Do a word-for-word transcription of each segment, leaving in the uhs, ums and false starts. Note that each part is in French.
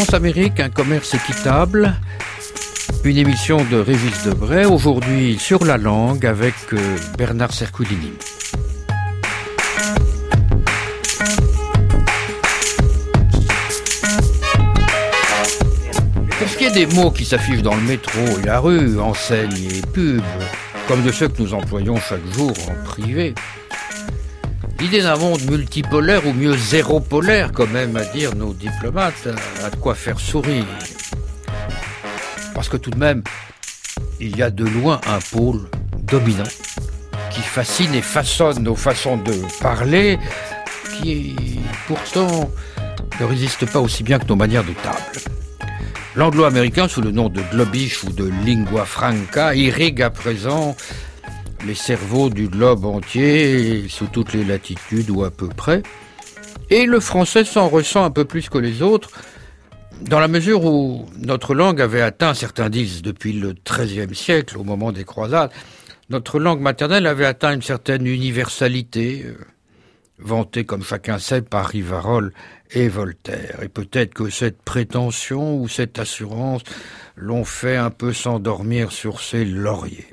France-Amérique, un commerce équitable, une émission de Régis Debray, aujourd'hui sur la langue avec euh, Bernard Cerculini. Pour ce qui est des mots qui s'affichent dans le métro et la rue, enseignes et pubs, comme de ceux que nous employons chaque jour en privé, l'idée d'un monde multipolaire, ou mieux zéropolaire, comme aiment à dire nos diplomates, a de quoi faire sourire. Parce que tout de même, il y a de loin un pôle dominant qui fascine et façonne nos façons de parler, qui pourtant ne résiste pas aussi bien que nos manières de table. L'anglo-américain, sous le nom de globish ou de lingua franca, irrigue à présent les cerveaux du globe entier, sous toutes les latitudes ou à peu près. Et le français s'en ressent un peu plus que les autres, dans la mesure où notre langue avait atteint, certains disent depuis le treizième siècle, au moment des croisades, notre langue maternelle avait atteint une certaine universalité, euh, vantée comme chacun sait par Rivarol et Voltaire. Et peut-être que cette prétention ou cette assurance l'ont fait un peu s'endormir sur ses lauriers.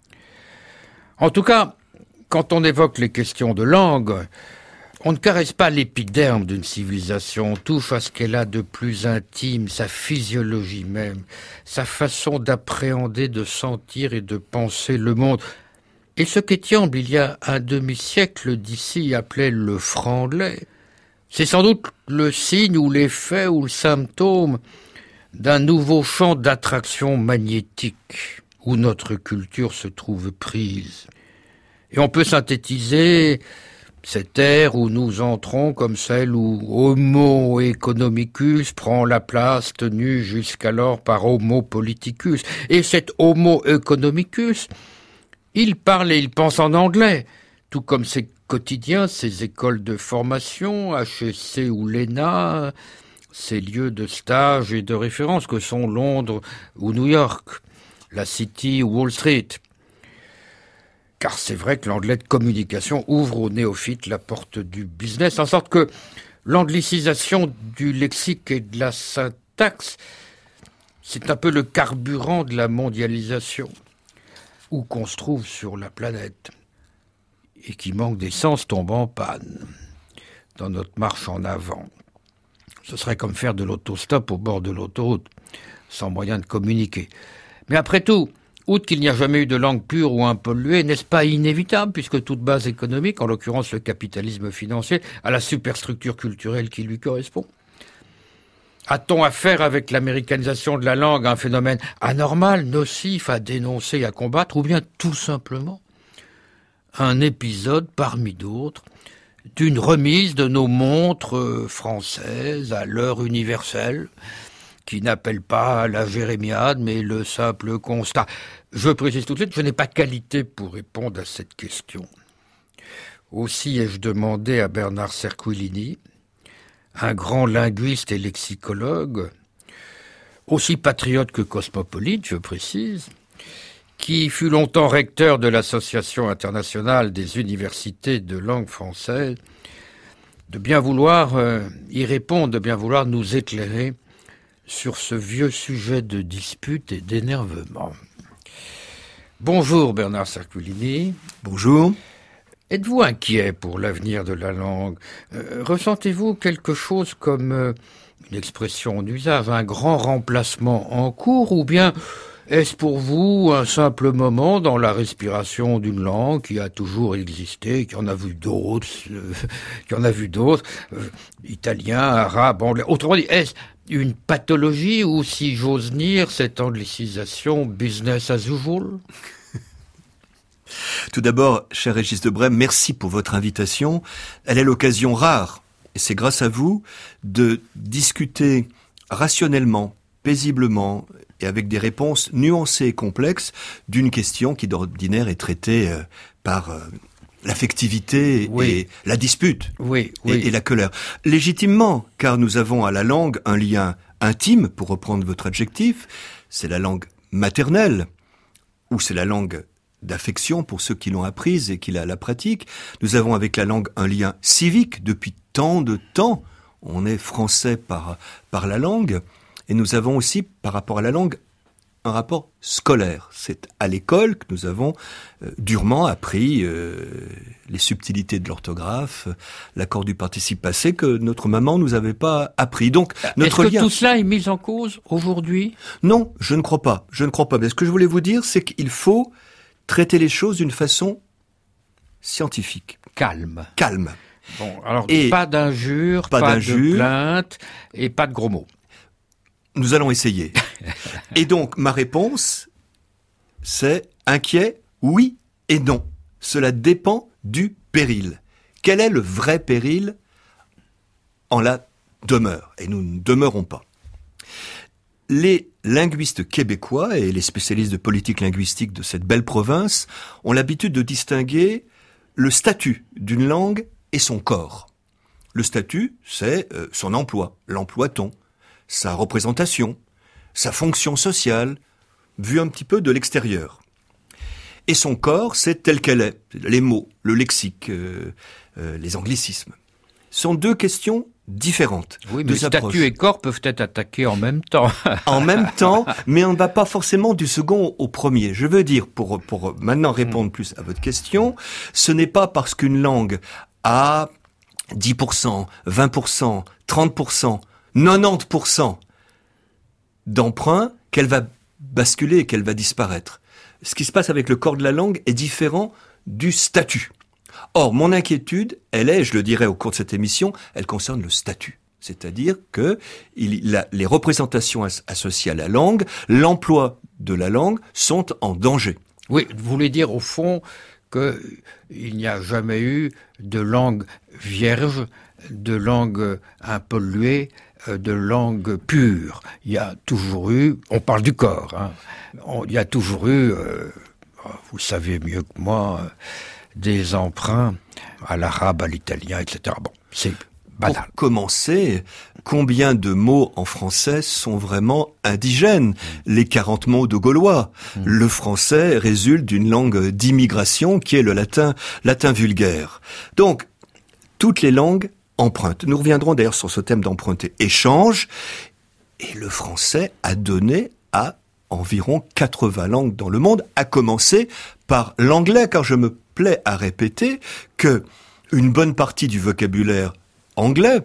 En tout cas, quand on évoque les questions de langue, on ne caresse pas l'épiderme d'une civilisation, on touche à ce qu'elle a de plus intime, sa physiologie même, sa façon d'appréhender, de sentir et de penser le monde. Et ce qu'Étiamble, il y a un demi-siècle d'ici, appelait le franglais, c'est sans doute le signe ou l'effet ou le symptôme d'un nouveau champ d'attraction magnétique où notre culture se trouve prise. Et on peut synthétiser cette ère où nous entrons comme celle où Homo economicus prend la place tenue jusqu'alors par Homo politicus. Et cet Homo economicus, il parle et il pense en anglais, tout comme ses quotidiens, ses écoles de formation, H E C ou l'E N A, ses lieux de stage et de référence que sont Londres ou New York, la City ou Wall Street. Car c'est vrai que l'anglais de communication ouvre aux néophytes la porte du business, en sorte que l'anglicisation du lexique et de la syntaxe, c'est un peu le carburant de la mondialisation, où qu'on se trouve sur la planète, et qui manque d'essence tombe en panne dans notre marche en avant. Ce serait comme faire de l'autostop au bord de l'autoroute, sans moyen de communiquer. Mais après tout, outre qu'il n'y a jamais eu de langue pure ou impolluée, n'est-ce pas inévitable, puisque toute base économique, en l'occurrence le capitalisme financier, a la superstructure culturelle qui lui correspond? A-t-on affaire avec l'américanisation de la langue à un phénomène anormal, nocif, à dénoncer et à combattre, ou bien tout simplement un épisode parmi d'autres d'une remise de nos montres françaises à l'heure universelle, qui n'appelle pas la jérémiade, mais le simple constat. Je précise tout de suite, je n'ai pas qualité pour répondre à cette question. Aussi ai-je demandé à Bernard Cerculini, un grand linguiste et lexicologue, aussi patriote que cosmopolite, je précise, qui fut longtemps recteur de l'Association internationale des universités de langue française, de bien vouloir euh, y répondre, de bien vouloir nous éclairer sur ce vieux sujet de dispute et d'énervement. Bonjour Bernard Cerculini. Bonjour. Êtes-vous inquiet pour l'avenir de la langue? euh, Ressentez-vous quelque chose comme, euh, une expression en usage, un grand remplacement en cours, ou bien est-ce pour vous un simple moment dans la respiration d'une langue qui a toujours existé, qui en a vu d'autres, euh, qui en a vu d'autres, euh, italien, arabe, anglais, autrement dit, est-ce une pathologie ou, si j'ose dire, cette anglicisation business as usual? Tout d'abord, cher Régis Debray, merci pour votre invitation. Elle est l'occasion rare, et c'est grâce à vous, de discuter rationnellement, paisiblement et avec des réponses nuancées et complexes d'une question qui d'ordinaire est traitée euh, par euh, l'affectivité oui. et la dispute oui, oui. Et, et la colère. Légitimement, car nous avons à la langue un lien intime, pour reprendre votre adjectif, c'est la langue maternelle, ou c'est la langue d'affection pour ceux qui l'ont apprise et qui la, la pratiquent. Nous avons avec la langue un lien civique depuis tant de temps. On est français par, par la langue. Et nous avons aussi, par rapport à la langue, un rapport scolaire. C'est à l'école que nous avons euh, durement appris euh, les subtilités de l'orthographe, euh, l'accord du participe passé que notre maman nous avait pas appris. Donc notre Est-ce que lien... tout cela est mis en cause aujourd'hui? Non, je ne crois pas. Je ne crois pas. Mais ce que je voulais vous dire, c'est qu'il faut traiter les choses d'une façon scientifique. Calme. Calme. Bon, alors Et pas d'injures, pas pas, d'injures. de plaintes et pas de gros mots. Nous allons essayer. Et donc, ma réponse, c'est inquiet, oui et non. Cela dépend du péril. Quel est le vrai péril en la demeure? Et nous ne demeurons pas. Les linguistes québécois et les spécialistes de politique linguistique de cette belle province ont l'habitude de distinguer le statut d'une langue et son corps. Le statut, c'est euh, son emploi, l'emploie-t-on, sa représentation, sa fonction sociale, vue un petit peu de l'extérieur. Et son corps, c'est tel qu'elle est, les mots, le lexique, euh, euh, les anglicismes. Ce sont deux questions différentes. Oui, mais statut et corps peuvent être attaqués en même temps. En même temps, mais on ne va pas forcément du second au premier. Je veux dire, pour, pour maintenant répondre plus à votre question, ce n'est pas parce qu'une langue a dix pour cent, vingt pour cent, trente pour cent, quatre-vingt-dix pour cent d'emprunt qu'elle va basculer et qu'elle va disparaître. Ce qui se passe avec le corps de la langue est différent du statut. Or, mon inquiétude, elle est, je le dirai au cours de cette émission, elle concerne le statut. C'est-à-dire que il, la, les représentations as, associées à la langue, l'emploi de la langue sont en danger. Oui, vous voulez dire au fond qu'il n'y a jamais eu de langue vierge, de langue impolluée, de langue pure. Il y a toujours eu, on parle du corps, hein, on, il y a toujours eu, euh, vous savez mieux que moi, euh, des emprunts à l'arabe, à l'italien, et cetera. Bon, c'est banal. Pour commencer, combien de mots en français sont vraiment indigènes? Mmh. Les quarante mots de Gaulois. Mmh. Le français résulte d'une langue d'immigration qui est le latin, latin vulgaire. Donc, toutes les langues empruntent. Nous reviendrons d'ailleurs sur ce thème d'emprunter. Échange. Et le français a donné à environ quatre-vingts langues dans le monde, à commencer par l'anglais, car je me plais à répéter que une bonne partie du vocabulaire anglais,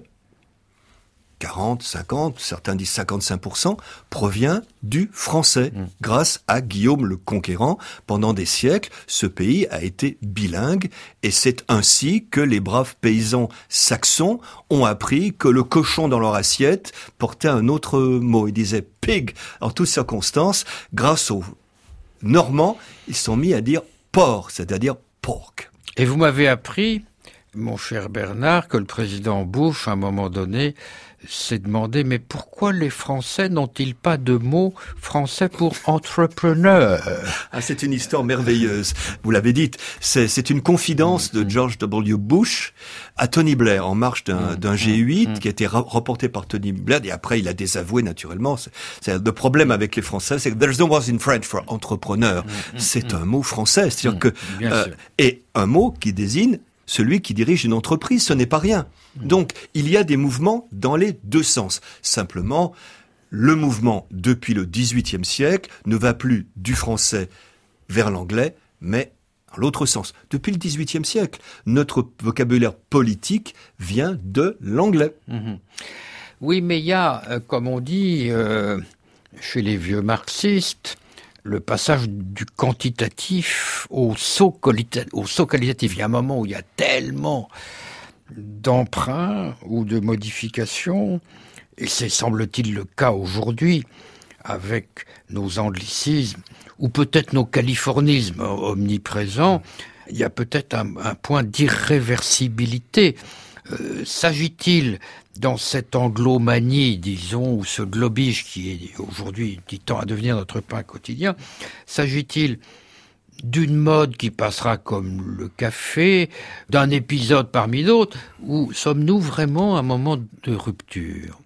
quarante, cinquante, certains disent cinquante-cinq pour cent, provient du français. Mmh. Grâce à Guillaume le Conquérant, pendant des siècles, ce pays a été bilingue et c'est ainsi que les braves paysans saxons ont appris que le cochon dans leur assiette portait un autre mot. Ils disaient pig en toutes circonstances. Grâce aux Normands, ils sont mis à dire porc, c'est-à-dire pork. Et vous m'avez appris, mon cher Bernard, que le président Bush, à un moment donné, s'est demandé, mais pourquoi les Français n'ont-ils pas de mots français pour entrepreneur? Ah, c'est une histoire merveilleuse. Vous l'avez dit, c'est, c'est une confidence de George W. Bush à Tony Blair, en marge d'un, d'un G huit, qui a été reporté par Tony Blair, et après il a désavoué naturellement. C'est, c'est le problème avec les Français, c'est que there's no word in French for entrepreneur. C'est un mot français, c'est-à-dire que, euh, et un mot qui désigne celui qui dirige une entreprise, ce n'est pas rien. Donc, il y a des mouvements dans les deux sens. Simplement, le mouvement, depuis le dix-huitième siècle, ne va plus du français vers l'anglais, mais dans l'autre sens. Depuis le dix-huitième siècle, notre vocabulaire politique vient de l'anglais. Mmh. Oui, mais il y a, euh, comme on dit, euh, chez les vieux marxistes, le passage du quantitatif au saut, qualita- au saut qualitatif. Il y a un moment où il y a tellement d'emprunts ou de modifications, et c'est semble-t-il le cas aujourd'hui, avec nos anglicismes, ou peut-être nos californismes omniprésents, il y a peut-être un, un point d'irréversibilité. Euh, s'agit-il, dans cette anglomanie, disons, ou ce globish qui est aujourd'hui, qui tend à devenir notre pain quotidien, s'agit-il d'une mode qui passera comme le café, d'un épisode parmi d'autres, ou sommes-nous vraiment à un moment de rupture?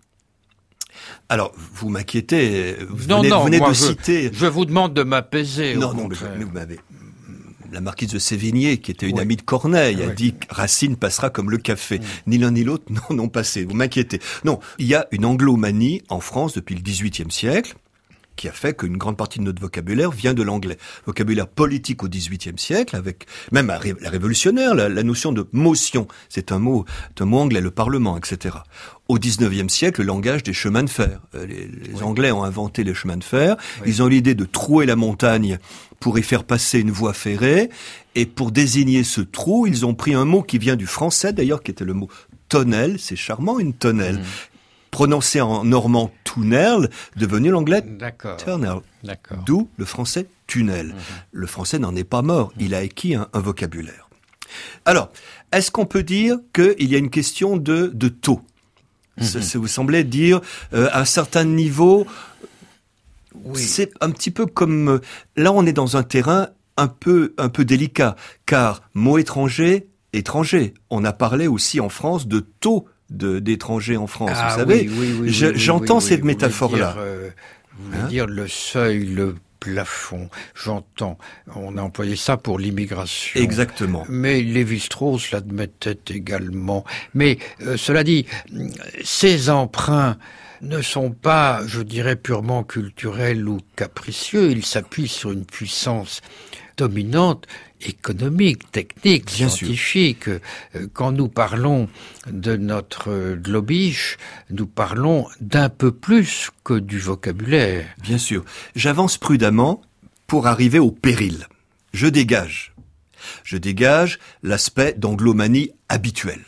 Alors, vous m'inquiétez, vous non, venez, non, vous venez moi de je, citer... Je vous demande de m'apaiser. Non, non, mais, mais vous m'avez... la marquise de Sévigné, qui était une ouais. amie de Corneille, ouais. a dit que Racine passera comme le café. Mmh. Ni l'un ni l'autre n'en ont passé. Vous m'inquiétez. Non, il y a une anglomanie en France depuis le dix-huitième siècle, qui a fait qu'une grande partie de notre vocabulaire vient de l'anglais. Vocabulaire politique au dix-huitième siècle, avec même la révolutionnaire, la, la notion de motion. C'est un mot, c'est un mot anglais, le Parlement, et cetera. Au dix-neuvième siècle, le langage des chemins de fer. Les, les oui. Anglais ont inventé les chemins de fer. Oui. Ils ont l'idée de trouer la montagne pour y faire passer une voie ferrée. Et pour désigner ce trou, ils ont pris un mot qui vient du français, d'ailleurs, qui était le mot tonnelle. C'est charmant, une tonnelle. Mmh. Prononcé en normand tunnel, devenu l'anglais D'accord. tunnel. D'accord. D'où le français tunnel. Mmh. Le français n'en est pas mort, mmh. il a acquis un, un vocabulaire. Alors, est-ce qu'on peut dire qu'il y a une question de, de taux ? mmh. ça, ça vous semblait dire, euh, à un certain niveau, oui. c'est un petit peu comme... Là, on est dans un terrain un peu, un peu délicat, car mot étranger, étranger. On a parlé aussi en France de taux De, d'étrangers en France, ah, vous savez. Oui, oui, oui, Je, oui, j'entends oui, cette oui, métaphore-là. Vous voulez dire, euh, vous voulez hein? dire le seuil, le plafond. J'entends. On a employé ça pour l'immigration. Exactement. Mais Lévi-Strauss l'admettait également. Mais euh, cela dit, ces emprunts ne sont pas, je dirais, purement culturels ou capricieux. Ils s'appuient sur une puissance dominante, économique, technique, Bien scientifique. sûr. Quand nous parlons de notre globish, nous parlons d'un peu plus que du vocabulaire. Bien sûr. J'avance prudemment pour arriver au péril. Je dégage. Je dégage l'aspect d'anglomanie habituelle.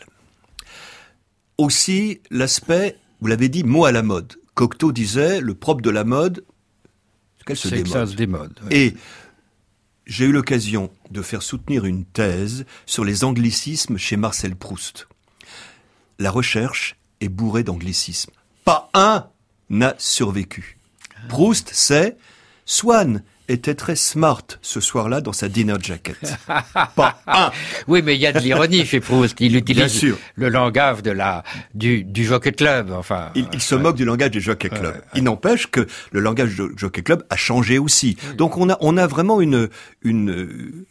Aussi, l'aspect, vous l'avez dit, mot à la mode. Cocteau disait, le propre de la mode, c'est qu'elle se c'est démode. Que ça se démode. Oui. Et j'ai eu l'occasion de faire soutenir une thèse sur les anglicismes chez Marcel Proust. La recherche est bourrée d'anglicismes. Pas un n'a survécu. Proust sait, Swann était très smart ce soir-là dans sa dinner jacket. Pas un. Oui, mais il y a de l'ironie chez Proust. Il utilise le langage de la du, du Jockey Club. Enfin, il, il se ouais. moque du langage du Jockey Club. Ouais, ouais. Il n'empêche que le langage du Jockey Club a changé aussi. Oui. Donc on a on a vraiment une une euh,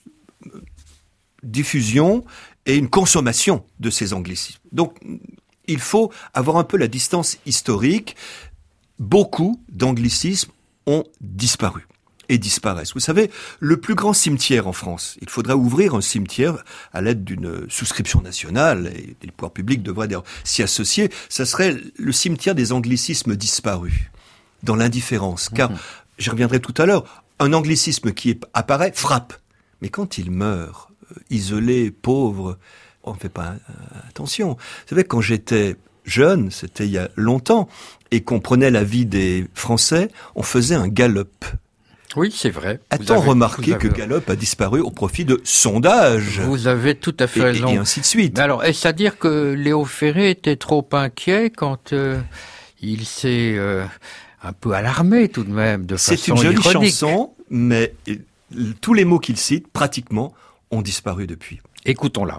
diffusion et une consommation de ces anglicismes. Donc il faut avoir un peu la distance historique. Beaucoup d'anglicismes ont disparu. Et disparaissent. Vous savez, le plus grand cimetière en France, il faudrait ouvrir un cimetière à l'aide d'une souscription nationale, et les pouvoirs publics devraient d'ailleurs s'y associer, ça serait le cimetière des anglicismes disparus, dans l'indifférence. Car, mmh. j'y reviendrai tout à l'heure, un anglicisme qui apparaît frappe. Mais quand il meurt, isolé, pauvre, on ne fait pas attention. Vous savez, quand j'étais jeune, c'était il y a longtemps, et qu'on prenait la vie des Français, on faisait un galop. Oui, c'est vrai. A-t-on remarqué avez... que Gallup a disparu au profit de sondages ? Vous avez tout à fait et, raison. Et ainsi de suite. Mais alors, est-ce à dire que Léo Ferré était trop inquiet quand euh, il s'est euh, un peu alarmé tout de même, de C'est façon une jolie ironique. chanson, mais tous les mots qu'il cite, pratiquement, ont disparu depuis. Écoutons-la.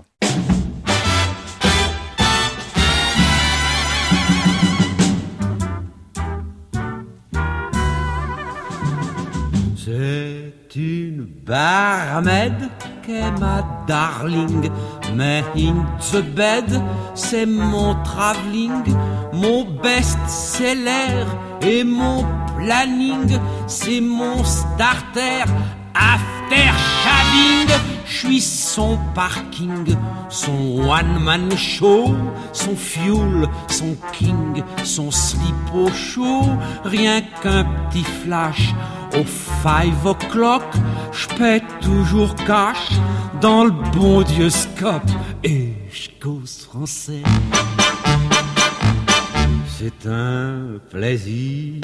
C'est une barmaid qu'est ma darling, mais in the bed, c'est mon travelling, mon best-seller et mon planning, c'est mon starter, after shaving. Je suis son parking, son one-man show, son fuel, son king, son slip au chaud, rien qu'un petit flash. Au five o'clock, j'paie toujours cash dans le bon Dieu scope et j'cause français. C'est un plaisir.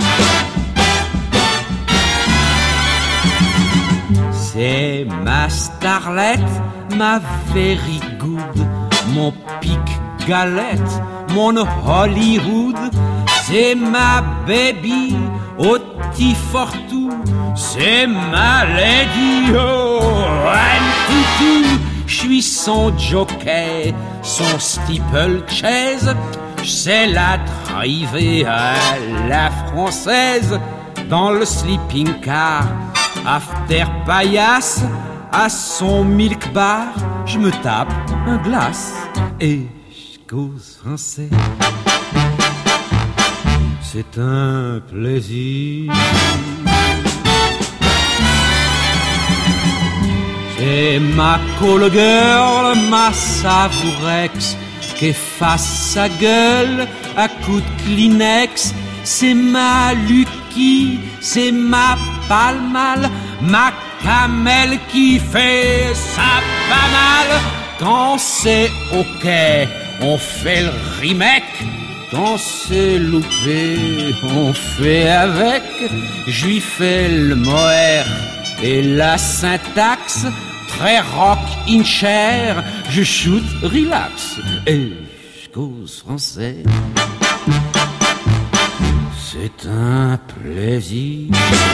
C'est ma starlette, ma very good, mon pic galette, mon Hollywood. C'est ma baby, Oti Fortu, c'est ma lady, oh, Anne Toutou. J'suis son jockey, son steeplechase, j'sais la driver à la française, dans le sleeping car, after paillasse, à son milk bar, je me tape un glace et je cause français. C'est un plaisir. C'est ma call girl, ma savourex, qui efface sa gueule à coups de Kleenex. C'est ma Lucky, c'est ma Palmal, ma Camel qui fait sa banale. Quand c'est ok, on fait le remake. Quand c'est loupé, on fait avec. Je lui fais le mohair et la syntaxe. Très rock in chair, je shoot relax et je cause français. C'est un plaisir.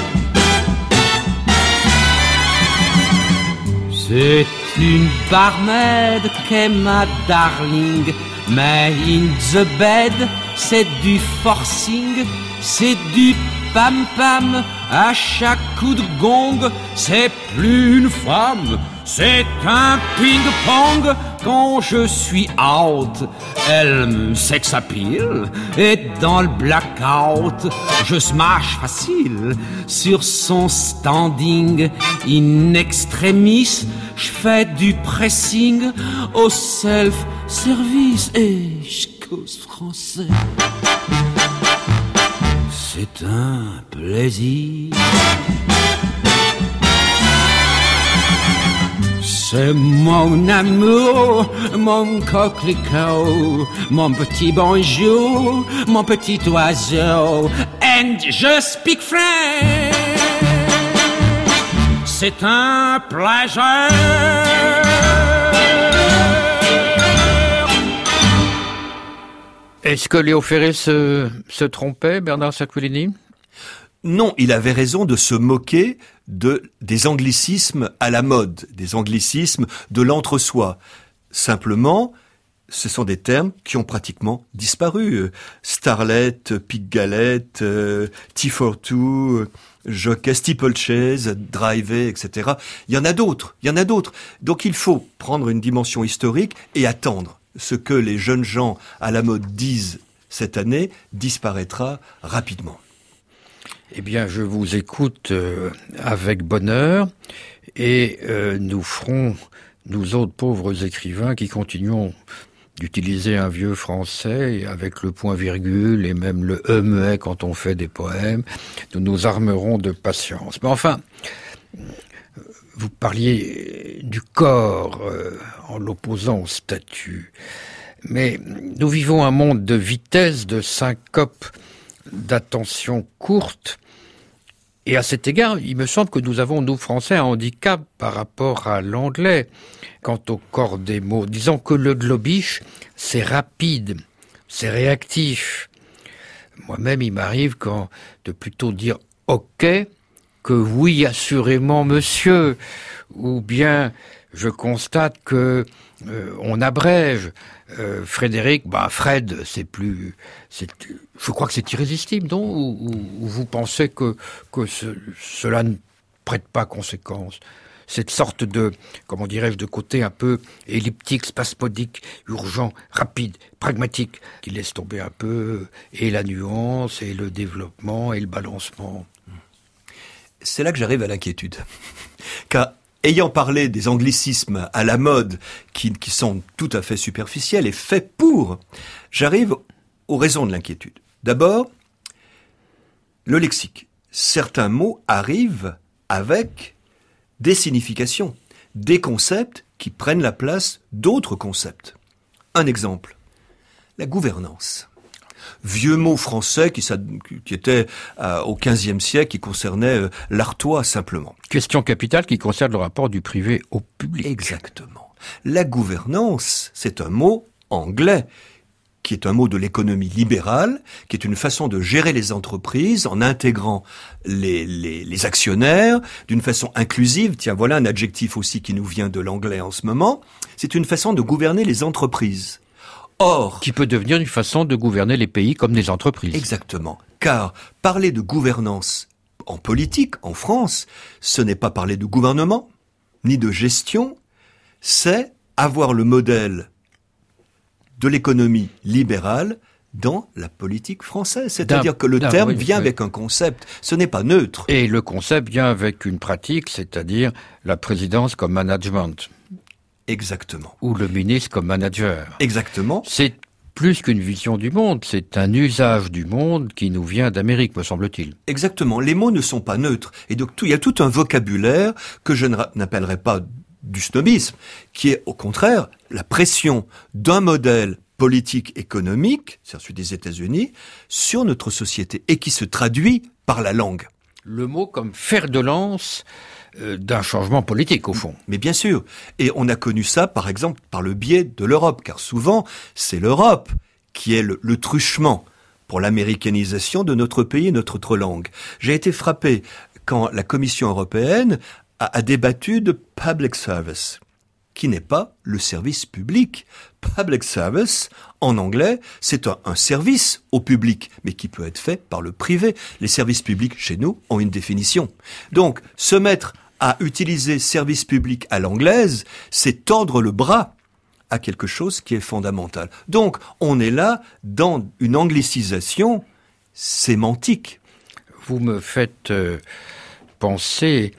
C'est une barmaid qu'est ma darling. Mais in the bed, c'est du forcing, c'est du pam-pam. À chaque coup de gong, c'est plus une femme, c'est un ping-pong. Quand je suis out, elle me sex appeal. Et dans le blackout, je smash facile sur son standing. In extremis, je fais du pressing au self-service et je cause français. C'est un plaisir. C'est mon amour, mon coquelicot, mon petit bonjour, mon petit oiseau. And je speak French. C'est un plaisir. Est-ce que Léo Ferré se, se trompait, Bernard Sacculini ? Non, il avait raison de se moquer de, des anglicismes à la mode, des anglicismes de l'entre-soi. Simplement, ce sont des termes qui ont pratiquement disparu. Starlet, Pig Galette, euh, T quarante-deux, jockey, steeplechase, driver, et cetera. Il y en a d'autres, il y en a d'autres. Donc il faut prendre une dimension historique et attendre. Ce que les jeunes gens à la mode disent cette année disparaîtra rapidement. Eh bien, je vous écoute euh, avec bonheur et euh, nous ferons, nous autres pauvres écrivains qui continuons d'utiliser un vieux français avec le point-virgule et même le « e » muet quand on fait des poèmes, nous nous armerons de patience. Mais enfin, vous parliez du corps euh, en l'opposant au statut. Mais nous vivons un monde de vitesse, de syncope, d'attention courte. Et à cet égard, il me semble que nous avons, nous Français, un handicap par rapport à l'anglais. Quant au corps des mots, disons que le globish, c'est rapide, c'est réactif. Moi-même, il m'arrive quand de plutôt dire « ok » que « oui, assurément, monsieur », ou bien je constate que euh, on abrège. Euh, Frédéric, bah Fred, c'est plus, c'est, je crois que c'est irrésistible, non ? Ou, ou, ou vous pensez que que ce, cela ne prête pas conséquence ? Cette sorte de, comment dirais-je, de côté un peu elliptique, spasmodique, urgent, rapide, pragmatique, qui laisse tomber un peu et la nuance, et le développement, et le balancement. C'est là que j'arrive à l'inquiétude. Car ayant parlé des anglicismes à la mode, qui, qui sont tout à fait superficiels et faits pour, j'arrive aux raisons de l'inquiétude. D'abord, le lexique. Certains mots arrivent avec des significations, des concepts qui prennent la place d'autres concepts. Un exemple, la gouvernance. Vieux mot français qui, qui était euh, au quinzième siècle, qui concernait euh, l'artois simplement. Question capitale qui concerne le rapport du privé au public. Exactement. La gouvernance, c'est un mot anglais, qui est un mot de l'économie libérale, qui est une façon de gérer les entreprises en intégrant les, les, les actionnaires d'une façon inclusive. Tiens, voilà un adjectif aussi qui nous vient de l'anglais en ce moment. C'est une façon de gouverner les entreprises. Or, qui peut devenir une façon de gouverner les pays comme des entreprises. Exactement. Car parler de gouvernance en politique, en France, ce n'est pas parler de gouvernement, ni de gestion, c'est avoir le modèle de l'économie libérale dans la politique française. C'est-à-dire d'un, que le terme oui, vient oui. avec un concept, ce n'est pas neutre. Et le concept vient avec une pratique, c'est-à-dire la présidence comme management. Exactement. Ou le ministre comme manager. Exactement. C'est plus qu'une vision du monde, c'est un usage du monde qui nous vient d'Amérique, me semble-t-il. Exactement. Les mots ne sont pas neutres. Et donc, tout, il y a tout un vocabulaire que je n'appellerai pas du snobisme, qui est au contraire la pression d'un modèle politique économique, c'est celui des États-Unis, sur notre société et qui se traduit par la langue. Le mot comme fer de lance euh, d'un changement politique, au fond. Mais bien sûr. Et on a connu ça, par exemple, par le biais de l'Europe, car souvent, c'est l'Europe qui est le, le truchement pour l'américanisation de notre pays et notre autre langue. J'ai été frappé quand la Commission européenne a, a débattu de public service, qui n'est pas le service public. Public service, en anglais, c'est un, un service au public, mais qui peut être fait par le privé. Les services publics, chez nous, ont une définition. Donc, se mettre à utiliser service public à l'anglaise, c'est tordre le bras à quelque chose qui est fondamental. Donc, on est là dans une anglicisation sémantique. Vous me faites euh, penser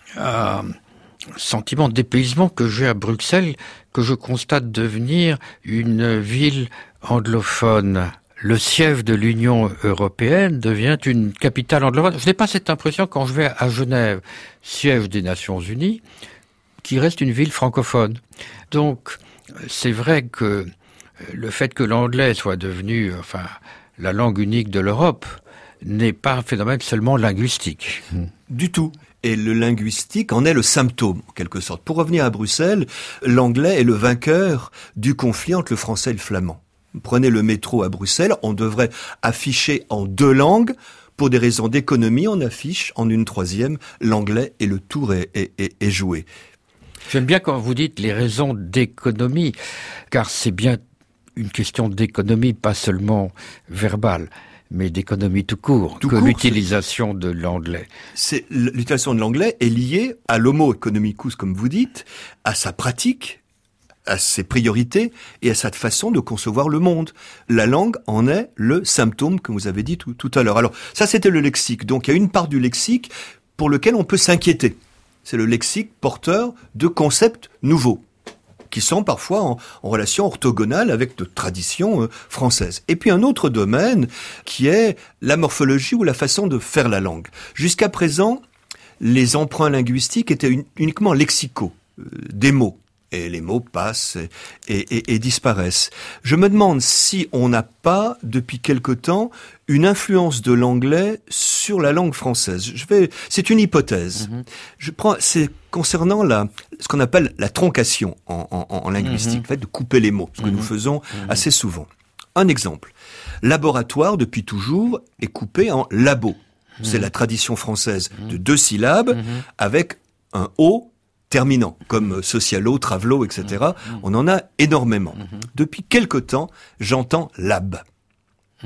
à un sentiment de dépaysement que j'ai à Bruxelles, que je constate devenir une ville anglophone. Le siège de l'Union européenne devient une capitale anglophone. Je n'ai pas cette impression quand je vais à Genève, siège des Nations Unies, qui reste une ville francophone. Donc, c'est vrai que le fait que l'anglais soit devenu, enfin, la langue unique de l'Europe n'est pas un phénomène seulement linguistique. Du tout. Et le linguistique en est le symptôme, en quelque sorte. Pour revenir à Bruxelles, l'anglais est le vainqueur du conflit entre le français et le flamand. Prenez le métro à Bruxelles, on devrait afficher en deux langues. Pour des raisons d'économie, on affiche en une troisième l'anglais et le tour est, est, est, est joué. J'aime bien quand vous dites les raisons d'économie, car c'est bien une question d'économie, pas seulement verbale, mais d'économie tout court, tout que court, l'utilisation de l'anglais. C'est, l'utilisation de l'anglais est liée à l'homo economicus, comme vous dites, à sa pratique, à ses priorités et à sa façon de concevoir le monde. La langue en est le symptôme que vous avez dit tout, tout à l'heure. Alors, ça c'était le lexique. Donc, il y a une part du lexique pour lequel on peut s'inquiéter. C'est le lexique porteur de concepts nouveaux, qui sont parfois en, en relation orthogonale avec de traditions euh, françaises. Et puis un autre domaine qui est la morphologie ou la façon de faire la langue. Jusqu'à présent, les emprunts linguistiques étaient un, uniquement lexicaux, euh, des mots. Et les mots passent et, et, et disparaissent. Je me demande si on n'a pas, depuis quelque temps, une influence de l'anglais sur la langue française. Je vais, c'est une hypothèse. Mm-hmm. Je prends, c'est concernant la, ce qu'on appelle la troncation en, en, en linguistique, mm-hmm. le fait de couper les mots, ce que mm-hmm. nous faisons mm-hmm. assez souvent. Un exemple. Laboratoire, depuis toujours, est coupé en labo. Mm-hmm. C'est la tradition française mm-hmm. de deux syllabes mm-hmm. avec un O terminant, comme socialo, travelo, et cetera. Mmh. On en a énormément. Mmh. Depuis quelque temps, j'entends lab. Mmh.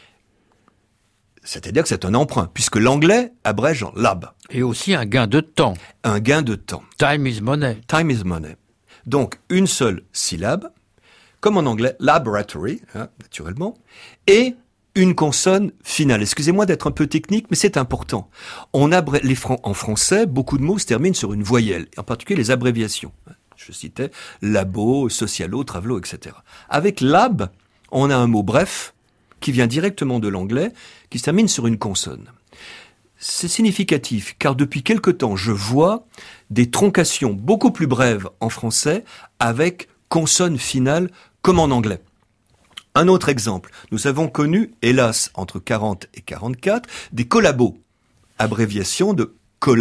C'est-à-dire que c'est un emprunt, puisque l'anglais abrège en lab. Et aussi un gain de temps. Un gain de temps. Time is money. Time is money. Donc, une seule syllabe, comme en anglais, laboratory, hein, naturellement, et une consonne finale. Excusez-moi d'être un peu technique, mais c'est important. On abré... les fran... En français, beaucoup de mots se terminent sur une voyelle, en particulier les abréviations. Je citais labo, socialo, travelo, et cetera. Avec lab, on a un mot bref qui vient directement de l'anglais, qui se termine sur une consonne. C'est significatif, car depuis quelque temps, je vois des troncations beaucoup plus brèves en français avec consonne finale comme en anglais. Un autre exemple, nous avons connu, hélas, entre quarante et quarante-quatre, des collabos, abréviation de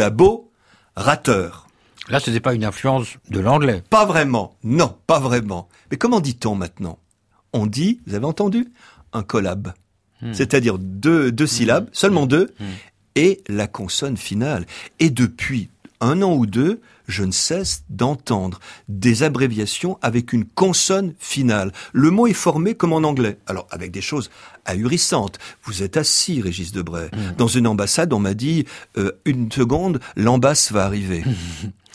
collaborateur. Là, ce n'est pas une influence de l'anglais. Pas vraiment, non, pas vraiment. Mais comment dit-on maintenant ? On dit, vous avez entendu, un collab. Hmm. C'est-à-dire deux, deux syllabes, hmm. seulement deux, hmm. et la consonne finale. Et depuis un an ou deux, je ne cesse d'entendre des abréviations avec une consonne finale. Le mot est formé comme en anglais. Alors, avec des choses ahurissantes. Vous êtes assis, Régis Debray. Mmh. Dans une ambassade, on m'a dit, euh, une seconde, l'ambasse va arriver.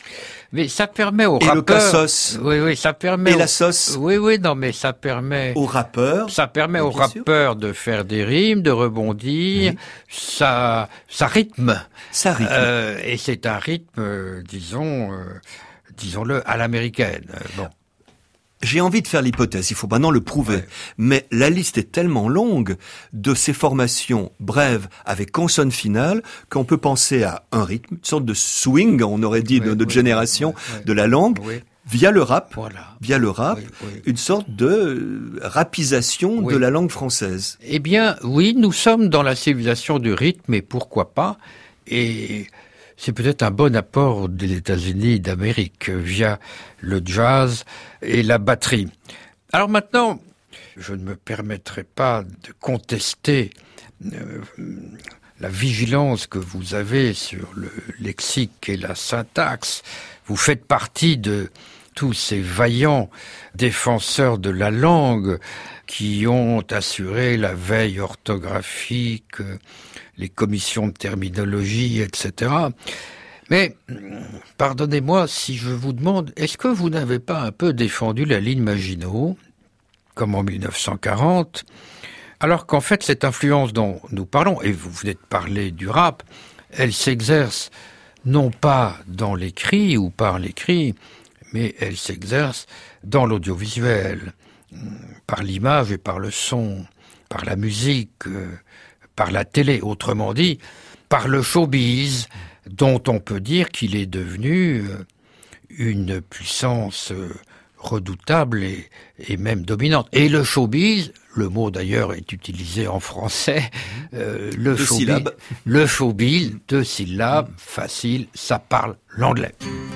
Mais ça permet aux et rappeurs... le cassos. Oui, oui, ça permet... Et aux... la sauce. Oui, oui, non, mais ça permet... Aux rappeurs. Ça permet aux rappeurs sûr. de faire des rimes, de rebondir. Oui. Ça, ça rythme. Ça rythme. Euh, et c'est un rythme, euh, disons, euh, disons-le, à l'américaine. Bon. J'ai envie de faire l'hypothèse, il faut maintenant le prouver, ouais. mais la liste est tellement longue de ces formations brèves avec consonne finale qu'on peut penser à un rythme, une sorte de swing, on aurait dit, ouais, de notre oui, génération, ouais, ouais. de la langue, oui. via le rap, voilà. via le rap, oui, oui. une sorte de rapisation oui. de la langue française. Eh bien, oui, nous sommes dans la civilisation du rythme, et pourquoi pas, et... c'est peut-être un bon apport des États-Unis d'Amérique via le jazz et la batterie. Alors maintenant, je ne me permettrai pas de contester euh, la vigilance que vous avez sur le lexique et la syntaxe. Vous faites partie de tous ces vaillants défenseurs de la langue qui ont assuré la veille orthographique, les commissions de terminologie, et cetera. Mais, pardonnez-moi si je vous demande, est-ce que vous n'avez pas un peu défendu la ligne Maginot, comme en mille neuf cent quarante, alors qu'en fait, cette influence dont nous parlons, et vous venez de parler du rap, elle s'exerce non pas dans l'écrit ou par l'écrit, mais elle s'exerce dans l'audiovisuel, par l'image et par le son, par la musique, euh, par la télé, autrement dit, par le showbiz, dont on peut dire qu'il est devenu euh, une puissance euh, redoutable et, et même dominante. Et le showbiz, le mot d'ailleurs est utilisé en français, euh, le, deux showbiz, syllabes. le showbiz, deux syllabes, facile, ça parle l'anglais.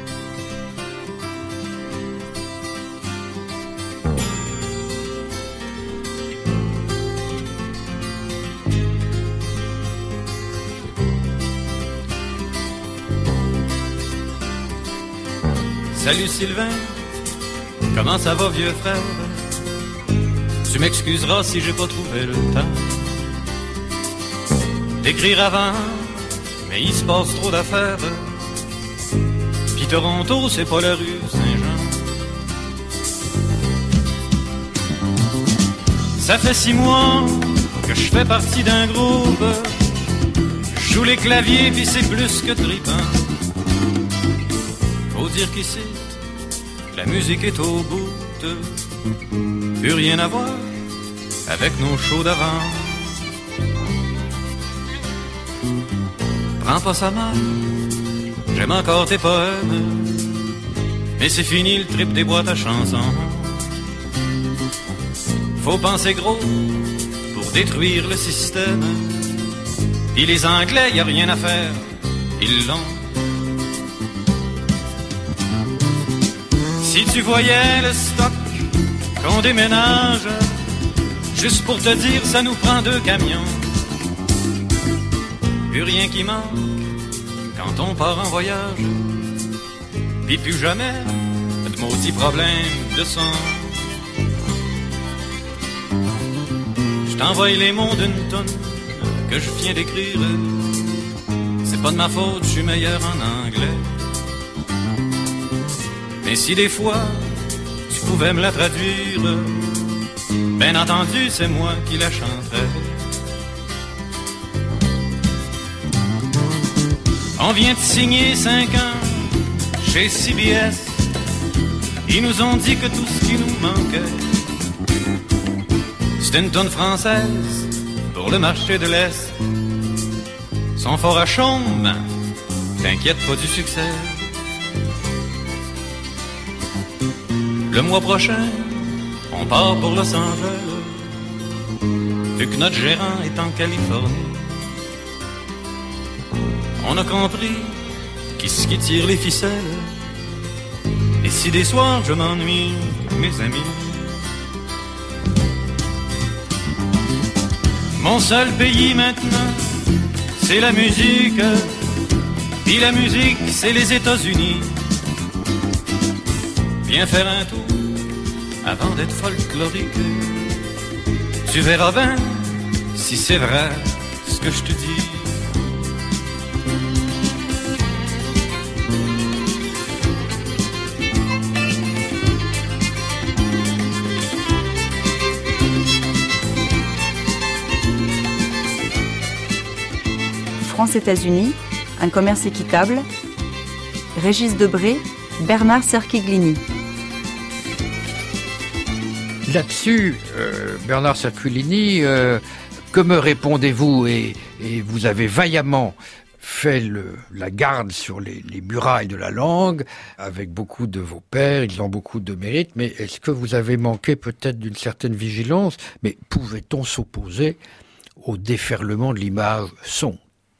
Salut Sylvain, comment ça va vieux frère? Tu m'excuseras si j'ai pas trouvé le temps d'écrire avant, mais il se passe trop d'affaires. Puis Toronto, c'est pas la rue Saint-Jean. Ça fait six mois que je fais partie d'un groupe. Je joue les claviers puis c'est plus que trippant. Faut dire qu'ici, la musique est au bout de... Plus rien à voir avec nos shows d'avant. Prends pas ça mal, j'aime encore tes poèmes, mais c'est fini le trip des boîtes à chansons. Faut penser gros pour détruire le système. Puis les Anglais, y a rien à faire, ils l'ont. Si tu voyais le stock qu'on déménage, juste pour te dire, ça nous prend deux camions. Plus rien qui manque quand on part en voyage. Puis plus jamais de maudits problèmes de son. Je t'envoie les mots d'une tonne que je viens d'écrire. C'est pas de ma faute, je suis meilleur en anglais. Mais si des fois tu pouvais me la traduire, bien entendu c'est moi qui la chanterais. On vient de signer cinq ans chez C B S. Ils nous ont dit que tout ce qui nous manquait, c'était une tonne française pour le marché de l'Est. Son fort à chaume, t'inquiète pas du succès. Le mois prochain, on part pour Los Angeles, vu que notre gérant est en Californie. On a compris qui c'est qui tire les ficelles. Et si des soirs je m'ennuie, mes amis, mon seul pays maintenant, c'est la musique. Puis la musique, c'est les États-Unis. Viens faire un tour avant d'être folklorique. Tu verras bien si c'est vrai ce que je te dis. France-États-Unis, un commerce équitable. Régis Debray, Bernard Cerquiglini. Là-dessus, euh, Bernard Cerquiglini, euh, que me répondez-vous et, et vous avez vaillamment fait le, la garde sur les, les murailles de la langue, avec beaucoup de vos pairs, ils ont beaucoup de mérite, mais est-ce que vous avez manqué peut-être d'une certaine vigilance? Mais pouvait-on s'opposer au déferlement de l'image son?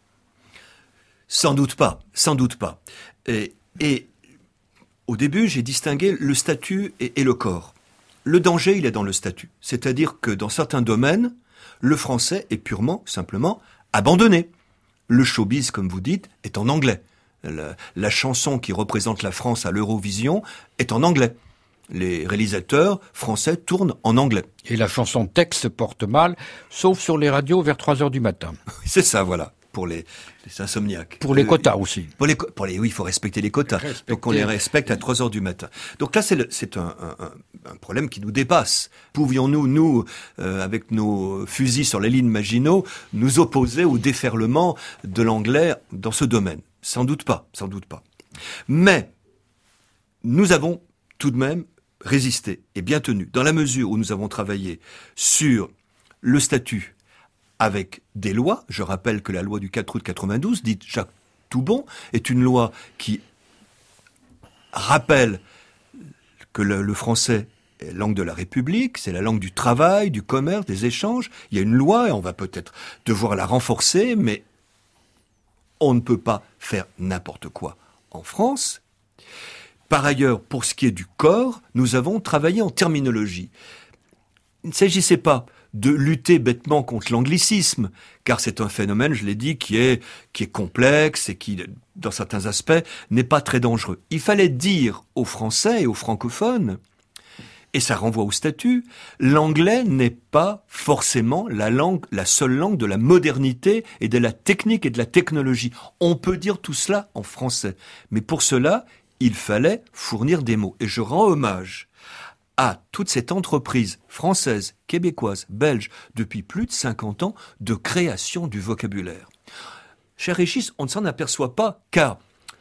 Sans doute pas, sans doute pas. Et, et au début, j'ai distingué le statut et, et le corps. Le danger, il est dans le statut. C'est-à-dire que dans certains domaines, le français est purement, simplement, abandonné. Le showbiz, comme vous dites, est en anglais. La, la chanson qui représente la France à l'Eurovision est en anglais. Les réalisateurs français tournent en anglais. Et la chanson texte porte mal, sauf sur les radios vers trois heures du matin. C'est ça, voilà, pour les, les insomniaques. Pour les euh, quotas aussi. Pour les, pour les, oui, il faut respecter les quotas. Respecter. Donc on les respecte à trois heures du matin. Donc là, c'est, le, c'est un, un, un problème qui nous dépasse. Pouvions-nous, nous, euh, avec nos fusils sur les lignes Maginot, nous opposer au déferlement de l'anglais dans ce domaine? Sans doute pas, sans doute pas. Mais nous avons tout de même résisté et bien tenu, dans la mesure où nous avons travaillé sur le statut avec des lois. Je rappelle que la loi du quatre août quatre-vingt-douze, dite Jacques Toubon, est une loi qui rappelle que le, le français est la langue de la République, c'est la langue du travail, du commerce, des échanges. Il y a une loi et on va peut-être devoir la renforcer, mais on ne peut pas faire n'importe quoi en France. Par ailleurs, pour ce qui est du corps, nous avons travaillé en terminologie. Il ne s'agissait pas de lutter bêtement contre l'anglicisme, car c'est un phénomène, je l'ai dit, qui est, qui est complexe et qui, dans certains aspects, n'est pas très dangereux. Il fallait dire aux Français et aux francophones, et ça renvoie au statut, l'anglais n'est pas forcément la langue, la seule langue de la modernité et de la technique et de la technologie. On peut dire tout cela en français, mais pour cela, il fallait fournir des mots. Et je rends hommage à toute cette entreprise française, québécoise, belge, depuis plus de cinquante ans, de création du vocabulaire. Cher Régis, on ne s'en aperçoit pas, car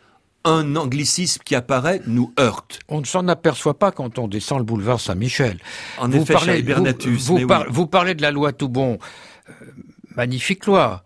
un anglicisme qui apparaît nous heurte. On ne s'en aperçoit pas quand on descend le boulevard Saint-Michel. En vous effet, parlez, cher Hibernatus, vous, vous, mais par, oui. vous parlez de la loi Toubon. Euh, magnifique loi.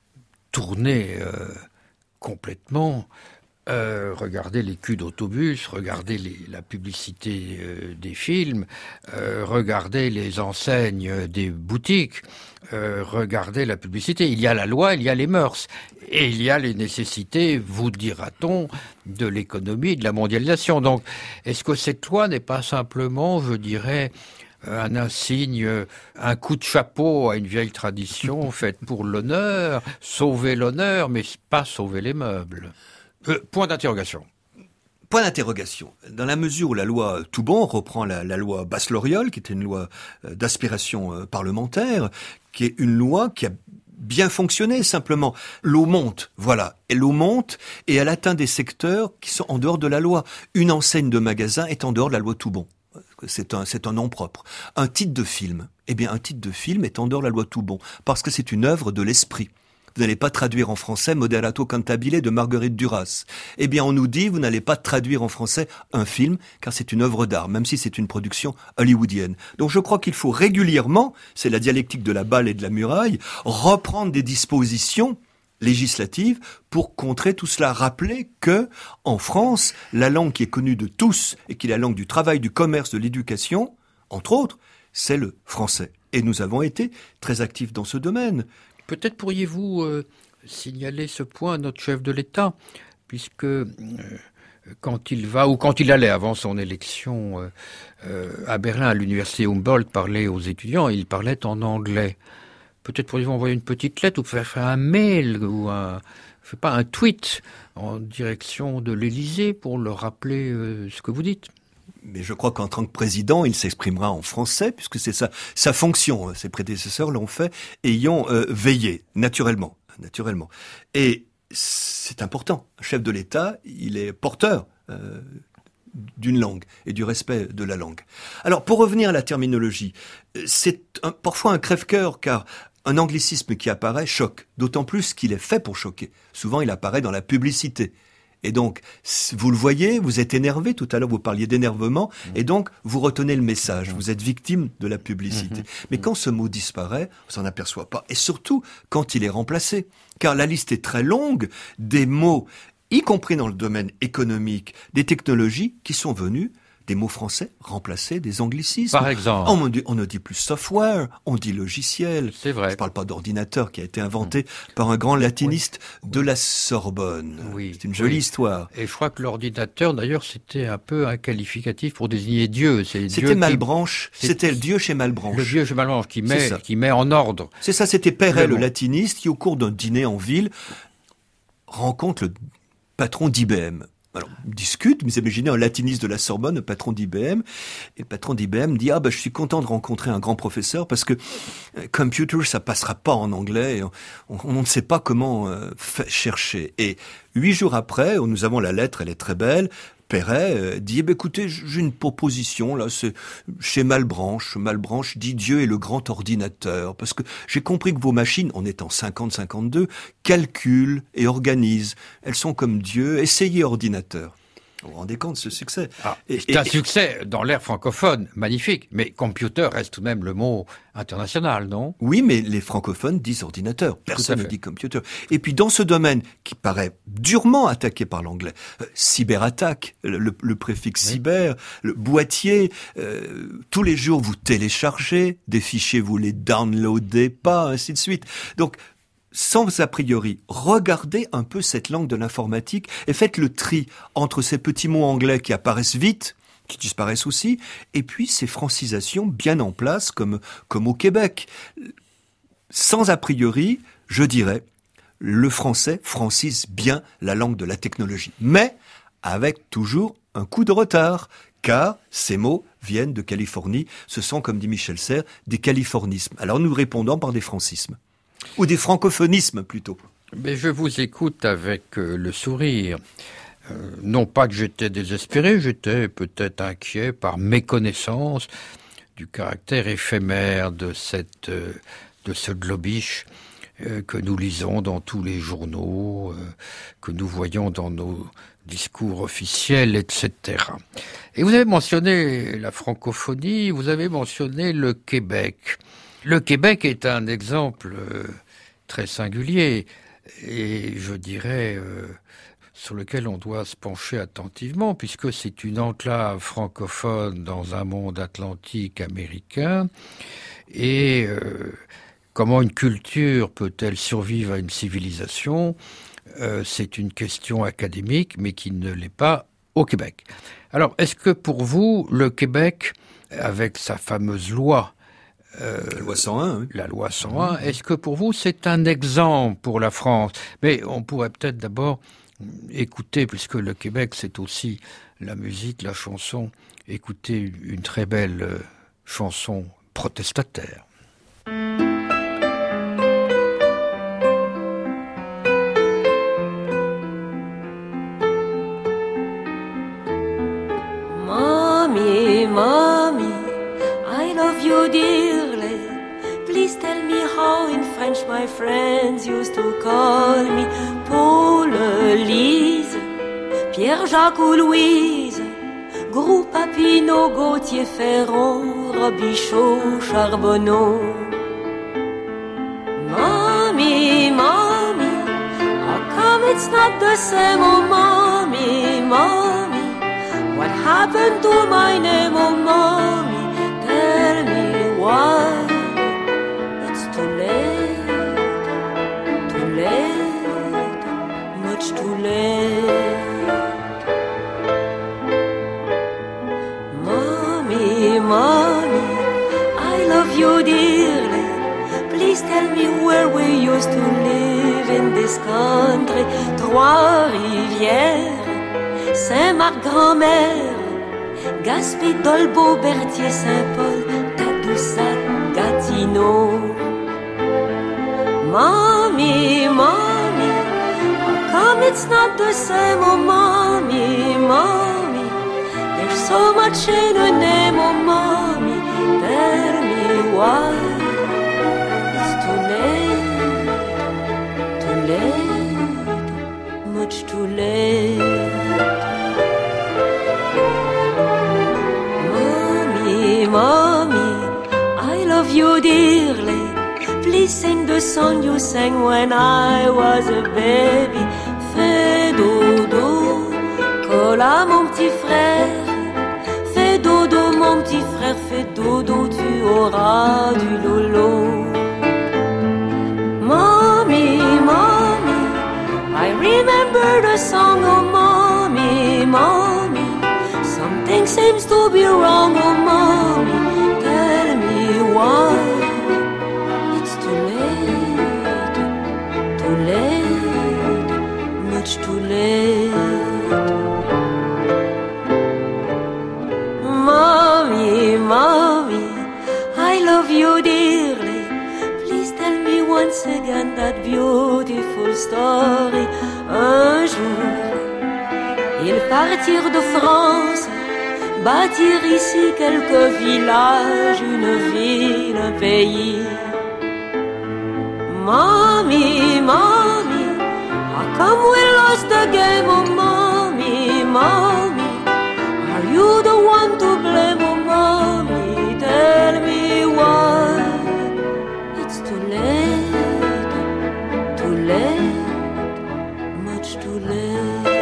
Tournée euh, complètement... Euh, regardez les culs d'autobus, regardez les, la publicité euh, des films, euh, regardez les enseignes des boutiques, euh, regardez la publicité. Il y a la loi, il y a les mœurs, et il y a les nécessités, vous dira-t-on, de l'économie et de la mondialisation. Donc, est-ce que cette loi n'est pas simplement, je dirais, un insigne, un coup de chapeau à une vieille tradition faite pour l'honneur, sauver l'honneur, mais pas sauver les meubles? Euh, point d'interrogation. Point d'interrogation. Dans la mesure où la loi Toubon reprend la, la loi Basse-Loriol, qui était une loi euh, d'aspiration euh, parlementaire, qui est une loi qui a bien fonctionné, simplement. L'eau monte, voilà. Et l'eau monte, et elle atteint des secteurs qui sont en dehors de la loi. Une enseigne de magasin est en dehors de la loi Toubon. C'est un, c'est un nom propre. Un titre de film. Eh bien, un titre de film est en dehors de la loi Toubon, parce que c'est une œuvre de l'esprit. Vous n'allez pas traduire en français Moderato Cantabile de Marguerite Duras. Eh bien, on nous dit, vous n'allez pas traduire en français un film, car c'est une œuvre d'art, même si c'est une production hollywoodienne. Donc je crois qu'il faut régulièrement, c'est la dialectique de la balle et de la muraille, reprendre des dispositions législatives pour contrer tout cela. Rappeler que, en France, la langue qui est connue de tous, et qui est la langue du travail, du commerce, de l'éducation, entre autres, c'est le français. Et nous avons été très actifs dans ce domaine. Peut-être pourriez-vous euh, signaler ce point à notre chef de l'État, puisque euh, quand il va, ou quand il allait avant son élection euh, euh, à Berlin, à l'université Humboldt, parler aux étudiants, il parlait en anglais. Peut-être pourriez-vous envoyer une petite lettre ou faire, faire un mail ou un, je sais pas, un tweet en direction de l'Élysée pour leur rappeler euh, ce que vous dites. Mais je crois qu'en tant que président, il s'exprimera en français, puisque c'est sa, sa fonction. Ses prédécesseurs l'ont fait et y ont euh, veillé, naturellement, naturellement. Et c'est important. Un chef de l'État, il est porteur euh, d'une langue et du respect de la langue. Alors, pour revenir à la terminologie, c'est un, parfois un crève-cœur, car un anglicisme qui apparaît choque, d'autant plus qu'il est fait pour choquer. Souvent, il apparaît dans la publicité. Et donc, vous le voyez, vous êtes énervé, tout à l'heure vous parliez d'énervement, mmh. et donc vous retenez le message, mmh. vous êtes victime de la publicité. Mmh. Mais quand ce mot disparaît, on s'en aperçoit pas. Et surtout, quand il est remplacé. Car la liste est très longue des mots, y compris dans le domaine économique, des technologies qui sont venus, des mots français remplacer des anglicismes. Par exemple. On, on ne dit plus software, on dit logiciel. C'est vrai. Je parle pas d'ordinateur qui a été inventé mmh. par un grand latiniste oui. de la Sorbonne. Oui. C'est une jolie oui. histoire. Et je crois que l'ordinateur, d'ailleurs, c'était un peu un qualificatif pour désigner Dieu. C'est c'était Dieu Malebranche. Qui... C'était le Dieu chez Malebranche. Le Dieu chez Malebranche qui met, qui met en ordre. C'est ça, c'était Perret, le, le latiniste, qui au cours d'un dîner en ville rencontre le patron d'I B M. Alors, on discute, vous imaginez un latiniste de la Sorbonne, le patron d'I B M, et le patron d'I B M dit « Ah, ben, je suis content de rencontrer un grand professeur parce que euh, computer, ça passera pas en anglais, et on, on, on ne sait pas comment euh, fait, chercher. » Et huit jours après, nous avons la lettre, elle est très belle, Perret euh, dit eh ben, « Écoutez, j'ai une proposition, là, c'est chez Malebranche. Malebranche dit Dieu est le grand ordinateur, parce que j'ai compris que vos machines, on est en cinquante cinquante-deux, calculent et organisent. Elles sont comme Dieu, essayez ordinateur. » Vous vous rendez compte de ce succès? Ah, et, C'est et, un et, succès dans l'ère francophone, magnifique. Mais computer reste tout de même le mot international, non? Oui, mais les francophones disent ordinateur. Personne ne dit computer. Et puis dans ce domaine qui paraît durement attaqué par l'anglais, euh, cyberattaque, le, le, le préfixe oui. cyber, le boîtier, euh, tous les jours vous téléchargez, des fichiers vous les downloadez pas, ainsi de suite. Donc, sans a priori, regardez un peu cette langue de l'informatique et faites le tri entre ces petits mots anglais qui apparaissent vite, qui disparaissent aussi, et puis ces francisations bien en place comme, comme au Québec. Sans a priori, je dirais, le français francise bien la langue de la technologie, mais avec toujours un coup de retard, car ces mots viennent de Californie, ce sont, comme dit Michel Serres, des californismes. Alors nous répondons par des francismes. Ou des francophonismes, plutôt. Mais je vous écoute avec euh, le sourire. Euh, non pas que j'étais désespéré, j'étais peut-être inquiet par méconnaissance du caractère éphémère de, cette, euh, de ce globish euh, que nous lisons dans tous les journaux, euh, que nous voyons dans nos discours officiels, et cetera. Et vous avez mentionné la francophonie, vous avez mentionné le Québec. Le Québec est un exemple euh, très singulier et je dirais euh, sur lequel on doit se pencher attentivement puisque c'est une enclave francophone dans un monde atlantique américain et euh, comment une culture peut-elle survivre à une civilisation, euh, c'est une question académique mais qui ne l'est pas au Québec. Alors est-ce que pour vous le Québec, avec sa fameuse loi, Euh, la loi cent un, oui. La loi cent un. Est-ce que pour vous, c'est un exemple pour la France? Mais on pourrait peut-être d'abord écouter, puisque le Québec, c'est aussi la musique, la chanson, écouter une très belle euh, chanson protestataire. Mommy, mommy, I love you dearly. Please tell me how in French my friends used to call me. Paul, Lise, Pierre-Jacques ou Louise, Gros, Papineau, Gauthier, Ferron, Robichaud, Charbonneau. Mommy, mommy, how come it's not the same? Oh, mommy, mommy, what happened to my name? Oh, mommy, tell me why. Too late, much too late. Mommy, mommy, I love you dearly. Please tell me where we used to live in this country. Trois-Rivières, Saint-Marc, Grand-Mère, Gaspé, Dolbeau, Berthier, Saint-Paul, Tadoussac, Gatineau. Mommy, mommy, how come it's not the same? Oh, mommy, mommy, there's so much in a name. Oh, mommy, tell me why. It's too late. much too late. Mommy, mommy, I love you dearly. Please sing the song you sang when I was a baby. Fais dodo, colla mon petit frère. Fais dodo mon petit frère, fais dodo, tu auras du lolo. Mommy, mommy, I remember the song, oh mommy, mommy. Something seems to be wrong, oh mommy, tell me why. Too late. Mommy, mommy, I love you dearly. Please tell me once again that beautiful story. Un jour, ils partirent de France, bâtir ici quelques villages, une ville, un pays. Mommy, mommy, come we lost the game, oh mommy, mommy. Are you the one to blame, oh mommy? Tell me why. It's too late, too late, much too late.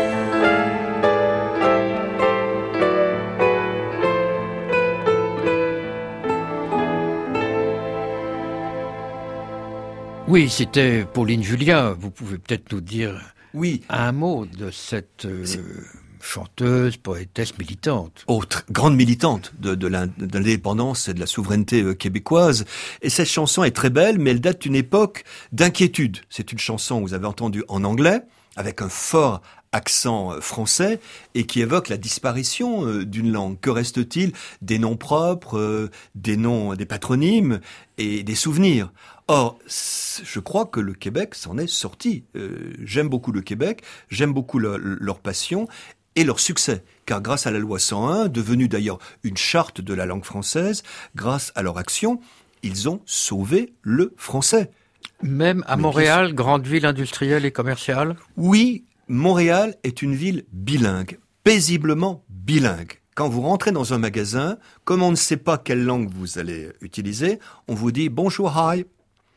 Oui, c'était Pauline Julien. Vous pouvez peut-être nous dire oui. un mot de cette euh, chanteuse, poétesse militante. Oh, tr- grande militante de, de, de l'indépendance et de la souveraineté euh, québécoise. Et cette chanson est très belle, mais elle date d'une époque d'inquiétude. C'est une chanson, vous avez entendu, en anglais, avec un fort accent euh, français, et qui évoque la disparition euh, d'une langue. Que reste-t-il? Des noms propres, euh, des noms, des patronymes et des souvenirs. Or, je crois que le Québec s'en est sorti. Euh, j'aime beaucoup le Québec, j'aime beaucoup le, leur passion et leur succès. Car grâce à la loi cent un, devenue d'ailleurs une charte de la langue française, grâce à leur action, ils ont sauvé le français. Même à Mais Montréal, qui... grande ville industrielle et commerciale? Oui, Montréal est une ville bilingue, paisiblement bilingue. Quand vous rentrez dans un magasin, comme on ne sait pas quelle langue vous allez utiliser, on vous dit « bonjour, hi ».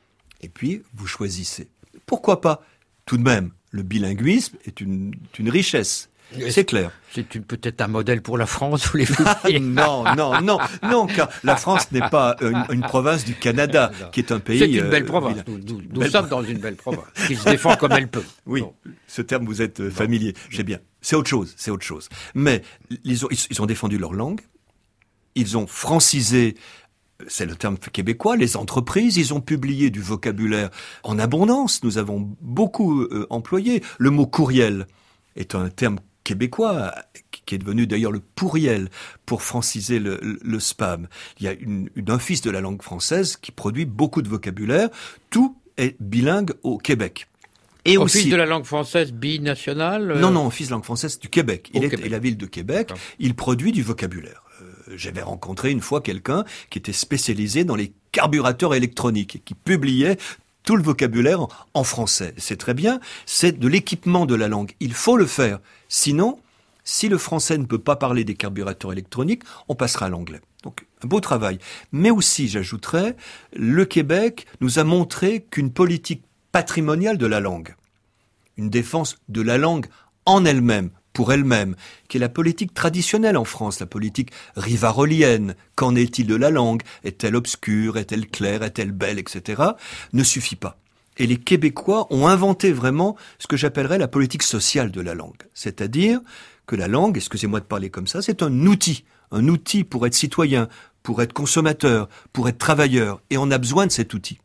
Et puis, vous choisissez. Pourquoi pas? Tout de même, le bilinguisme est une, une richesse. C'est clair. C'est une, peut-être un modèle pour la France, voulez-vous dire? Non, non, non, non, car la France n'est pas une, une province du Canada, non. qui est un pays... C'est une belle euh, province. Nous, nous, nous belle sommes pro... dans une belle province, qui se défend comme elle peut. Oui, bon. Ce terme, vous êtes euh, familier. J'ai bien. C'est autre chose, c'est autre chose. Mais ils ont, ils ont défendu leur langue, ils ont francisé... C'est le terme québécois, les entreprises, ils ont publié du vocabulaire en abondance. Nous avons beaucoup euh, employé. Le mot courriel est un terme québécois qui est devenu d'ailleurs le pourriel pour franciser le, le, le spam. Il y a une, une office de la langue française qui produit beaucoup de vocabulaire. Tout est bilingue au Québec. Et office aussi, de la langue française binationale euh... Non, non, office de la langue française du Québec. Il est, Québec. Et la ville de Québec, D'accord. il produit du vocabulaire. J'avais rencontré une fois quelqu'un qui était spécialisé dans les carburateurs électroniques et qui publiait tout le vocabulaire en, en français. C'est très bien, c'est de l'équipement de la langue. Il faut le faire. Sinon, si le français ne peut pas parler des carburateurs électroniques, on passera à l'anglais. Donc, un beau travail. Mais aussi, j'ajouterais, le Québec nous a montré qu'une politique patrimoniale de la langue, une défense de la langue en elle-même, pour elle-même, qui est la politique traditionnelle en France, la politique rivarolienne. Qu'en est-il de la langue? Est-elle obscure? Est-elle claire? Est-elle belle? Etc. ne suffit pas. Et les Québécois ont inventé vraiment ce que j'appellerais la politique sociale de la langue. C'est-à-dire que la langue, excusez-moi de parler comme ça, c'est un outil. Un outil pour être citoyen, pour être consommateur, pour être travailleur. Et on a besoin de cet outil.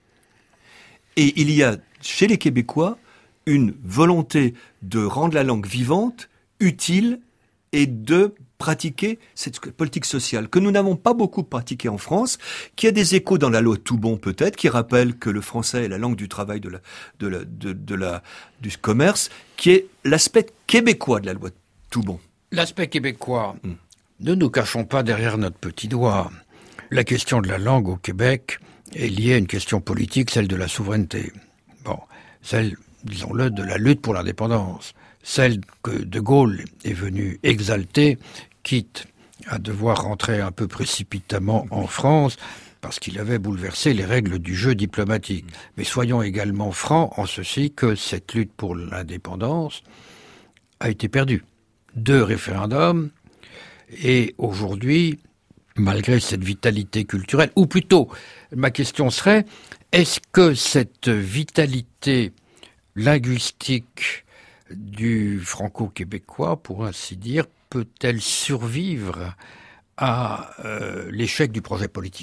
Et il y a, chez les Québécois, une volonté de rendre la langue vivante, utile, et de pratiquer cette politique sociale que nous n'avons pas beaucoup pratiquée en France, qui a des échos dans la loi Toubon peut-être, qui rappelle que le français est la langue du travail, de la, de la, de, de la, du commerce, qui est l'aspect québécois de la loi Toubon. L'aspect québécois. Mmh. Ne nous cachons pas derrière notre petit doigt. La question de la langue au Québec est liée à une question politique, celle de la souveraineté. Bon, celle disons-le, de la lutte pour l'indépendance. Celle que De Gaulle est venu exalter, quitte à devoir rentrer un peu précipitamment en France, parce qu'il avait bouleversé les règles du jeu diplomatique. Mais soyons également francs en ceci que cette lutte pour l'indépendance a été perdue. Deux référendums, et aujourd'hui, malgré cette vitalité culturelle, ou plutôt, ma question serait, est-ce que cette vitalité linguistique du franco-québécois, pour ainsi dire, peut-elle survivre à euh, l'échec du projet politique ?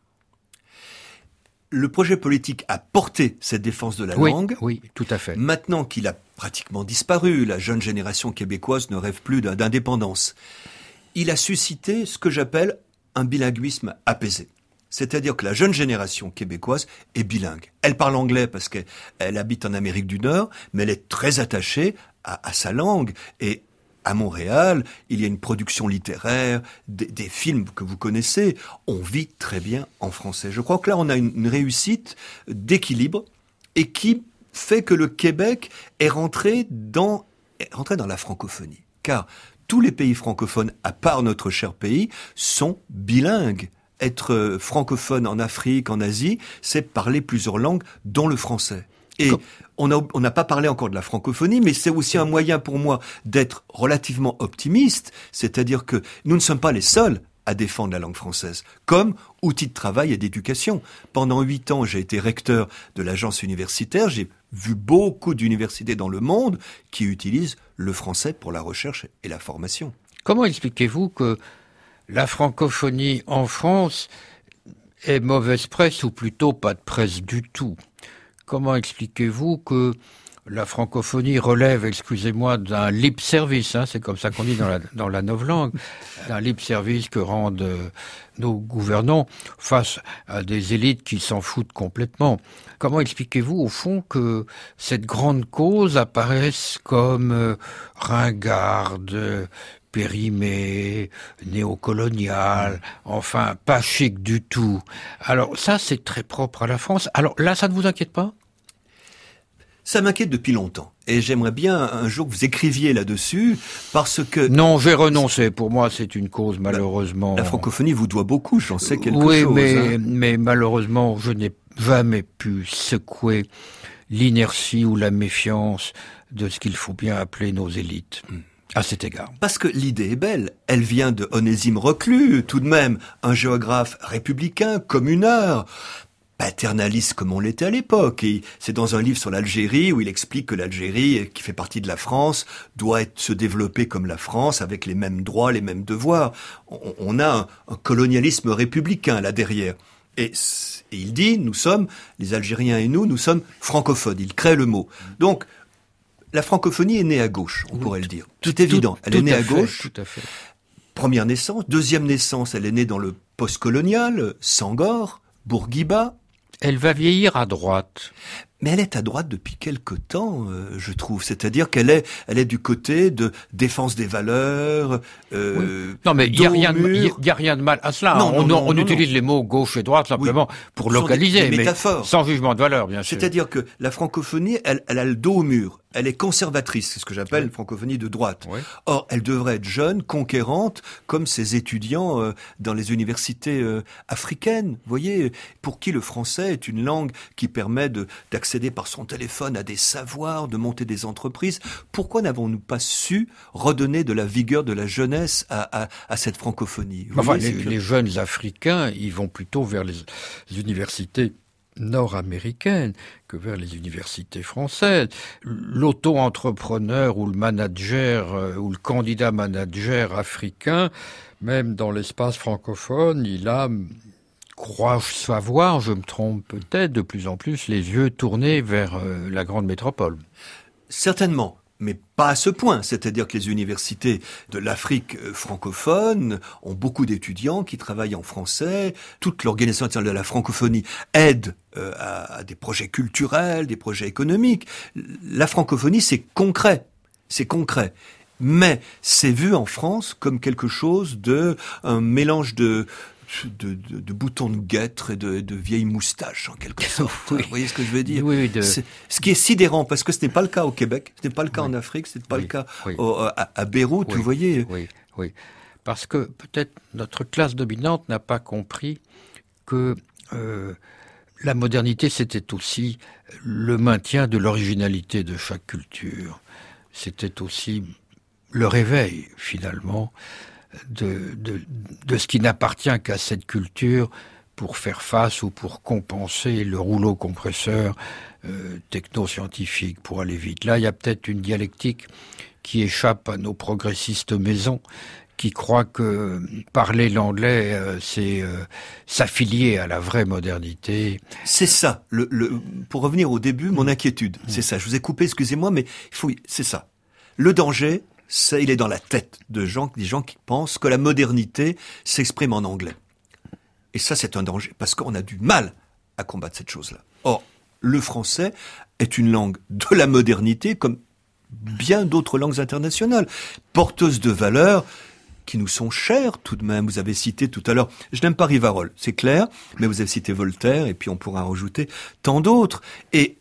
Le projet politique a porté cette défense de la oui, langue. Oui, tout à fait. Maintenant qu'il a pratiquement disparu, la jeune génération québécoise ne rêve plus d'indépendance. Il a suscité ce que j'appelle un bilinguisme apaisé. C'est-à-dire que la jeune génération québécoise est bilingue. Elle parle anglais parce qu'elle habite en Amérique du Nord, mais elle est très attachée à, à sa langue. Et à Montréal, il y a une production littéraire, des, des films que vous connaissez. On vit très bien en français. Je crois que là, on a une, une réussite d'équilibre et qui fait que le Québec est rentré dans, est rentré dans la francophonie. Car tous les pays francophones, à part notre cher pays, sont bilingues. Être francophone en Afrique, en Asie, c'est parler plusieurs langues, dont le français. Et on n'a on n'a pas parlé encore de la francophonie, mais c'est aussi un moyen pour moi d'être relativement optimiste, c'est-à-dire que nous ne sommes pas les seuls à défendre la langue française, comme outil de travail et d'éducation. Pendant huit ans, j'ai été recteur de l'agence universitaire, j'ai vu beaucoup d'universités dans le monde qui utilisent le français pour la recherche et la formation. Comment expliquez-vous que la francophonie en France est mauvaise presse, ou plutôt pas de presse du tout ? Comment expliquez-vous que la francophonie relève, excusez-moi, d'un lip service, hein, c'est comme ça qu'on dit dans la, dans la novlangue, d'un lip service que rendent euh, nos gouvernants face à des élites qui s'en foutent complètement. Comment expliquez-vous, au fond, que cette grande cause apparaisse comme euh, ringarde, euh, périmée, néocoloniale, enfin, pas chic du tout. Alors ça, c'est très propre à la France. Alors là, ça ne vous inquiète pas ? Ça m'inquiète depuis longtemps. Et j'aimerais bien un jour que vous écriviez là-dessus, parce que... Non, j'ai renoncé. Pour moi, c'est une cause, malheureusement... La, la francophonie vous doit beaucoup, j'en sais quelque oui, chose. Oui, mais, hein. mais malheureusement, je n'ai jamais pu secouer l'inertie ou la méfiance de ce qu'il faut bien appeler nos élites. Hmm. À cet égard. Parce que l'idée est belle. Elle vient de Onésime Reclus, tout de même, un géographe républicain, communard, paternaliste comme on l'était à l'époque. Et c'est dans un livre sur l'Algérie où il explique que l'Algérie, qui fait partie de la France, doit être, se développer comme la France, avec les mêmes droits, les mêmes devoirs. On, on a un, un colonialisme républicain là derrière. Et, et il dit, nous sommes, les Algériens et nous, nous sommes francophones. Il crée le mot. Donc, la francophonie est née à gauche, on oui, pourrait le dire. C'est évident. Elle tout est née à, à fait, gauche. Tout à fait. Première naissance. Deuxième naissance, elle est née dans le post-colonial, Senghor, Bourguiba. Elle va vieillir à droite. Mais elle est à droite depuis quelque temps, euh, je trouve. C'est-à-dire qu'elle est, elle est du côté de défense des valeurs. Euh, oui. Non, mais il y a rien, il y a rien de mal à cela. Non, on, non, on, on non, utilise non. les mots gauche et droite simplement oui. pour localiser, des, des mais métaphores. Sans jugement de valeur, bien sûr. C'est-à-dire que la francophonie, elle, elle a le dos au mur. Elle est conservatrice, c'est ce que j'appelle oui. une francophonie de droite. Oui. Or, elle devrait être jeune, conquérante, comme ces étudiants euh, dans les universités euh, africaines. Vous voyez, pour qui le français est une langue qui permet de, d'accéder par son téléphone à des savoirs, de monter des entreprises. Pourquoi n'avons-nous pas su redonner de la vigueur, de la jeunesse à, à, à cette francophonie ? Vous Enfin, voyez, les, que... les jeunes Africains, ils vont plutôt vers les, les universités nord-américaines que vers les universités françaises. L'auto-entrepreneur ou le manager euh, ou le candidat manager africain, même dans l'espace francophone, il a, crois-je savoir, je me trompe peut-être, de plus en plus les yeux tournés vers euh, la grande métropole. Certainement. Mais pas à ce point. C'est-à-dire que les universités de l'Afrique francophone ont beaucoup d'étudiants qui travaillent en français. Toute l'Organisation internationale de la francophonie aide euh, à, à des projets culturels, des projets économiques. La francophonie, c'est concret. C'est concret. Mais c'est vu en France comme quelque chose de, un mélange de, de, de, de boutons de guêtre et de, de vieilles moustaches, en quelque sorte. Oui. Vous voyez ce que je veux dire? Oui, de... c'est, ce qui est sidérant, parce que ce n'est pas le cas au Québec, ce n'est pas le cas oui. en Afrique, ce n'est pas oui. le cas oui. au, à, à Beyrouth, oui. vous voyez. Oui, oui. Parce que peut-être notre classe dominante n'a pas compris que euh, la modernité, c'était aussi le maintien de l'originalité de chaque culture. C'était aussi le réveil, finalement, de, de, de ce qui n'appartient qu'à cette culture pour faire face ou pour compenser le rouleau compresseur euh, techno-scientifique, pour aller vite. Là, il y a peut-être une dialectique qui échappe à nos progressistes maisons, qui croient que parler l'anglais, euh, c'est euh, s'affilier à la vraie modernité. C'est ça. Le, le, pour revenir au début, mon inquiétude, mmh. c'est ça. Je vous ai coupé, excusez-moi, mais il faut, c'est ça. Le danger, ça, il est dans la tête de gens, des gens qui pensent que la modernité s'exprime en anglais. Et ça, c'est un danger, parce qu'on a du mal à combattre cette chose-là. Or, le français est une langue de la modernité, comme bien d'autres langues internationales, porteuses de valeurs qui nous sont chères tout de même. Vous avez cité tout à l'heure, je n'aime pas Rivarol, c'est clair, mais vous avez cité Voltaire, et puis on pourra en rajouter tant d'autres. Et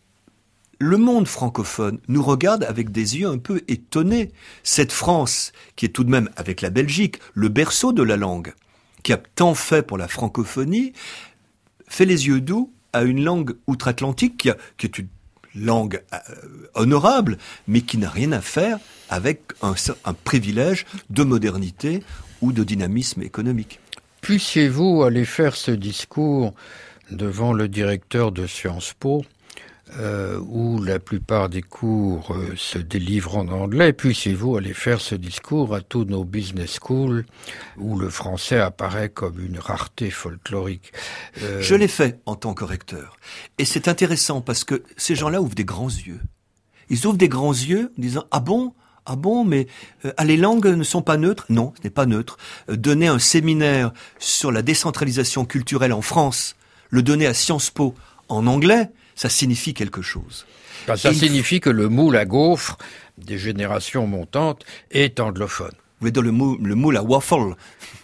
le monde francophone nous regarde avec des yeux un peu étonnés. Cette France, qui est tout de même, avec la Belgique, le berceau de la langue, qui a tant fait pour la francophonie, fait les yeux doux à une langue outre-Atlantique qui, a, qui est une langue euh, honorable, mais qui n'a rien à faire avec un, un privilège de modernité ou de dynamisme économique. Puissiez-vous aller faire ce discours devant le directeur de Sciences Po, euh, où la plupart des cours euh, se délivrent en anglais, puissiez-vous aller faire ce discours à tous nos business schools, où le français apparaît comme une rareté folklorique. Euh... Je l'ai fait en tant que recteur. Et c'est intéressant parce que ces gens-là ouvrent des grands yeux. Ils ouvrent des grands yeux en disant « Ah bon ? Ah bon, mais euh, ah, les langues ne sont pas neutres ?» Non, ce n'est pas neutre. Euh, donner un séminaire sur la décentralisation culturelle en France, le donner à Sciences Po en anglais, ça signifie quelque chose. Ben, ça Et signifie il... que le moule à gaufres des générations montantes est anglophone. Vous voulez dire le moule, le moule à waffle?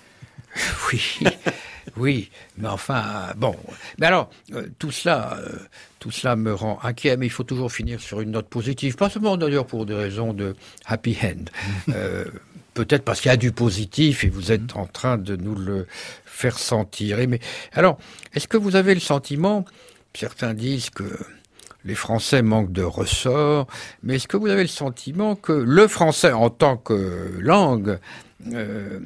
Oui, oui, mais enfin, bon. Mais alors, euh, tout cela, euh, tout cela me rend inquiet, mais il faut toujours finir sur une note positive, pas seulement d'ailleurs pour des raisons de happy end. Euh, peut-être parce qu'il y a du positif et vous êtes en train de nous le faire sentir. Et mais alors, est-ce que vous avez le sentiment, certains disent que les Français manquent de ressort, mais est-ce que vous avez le sentiment que le français en tant que langue euh,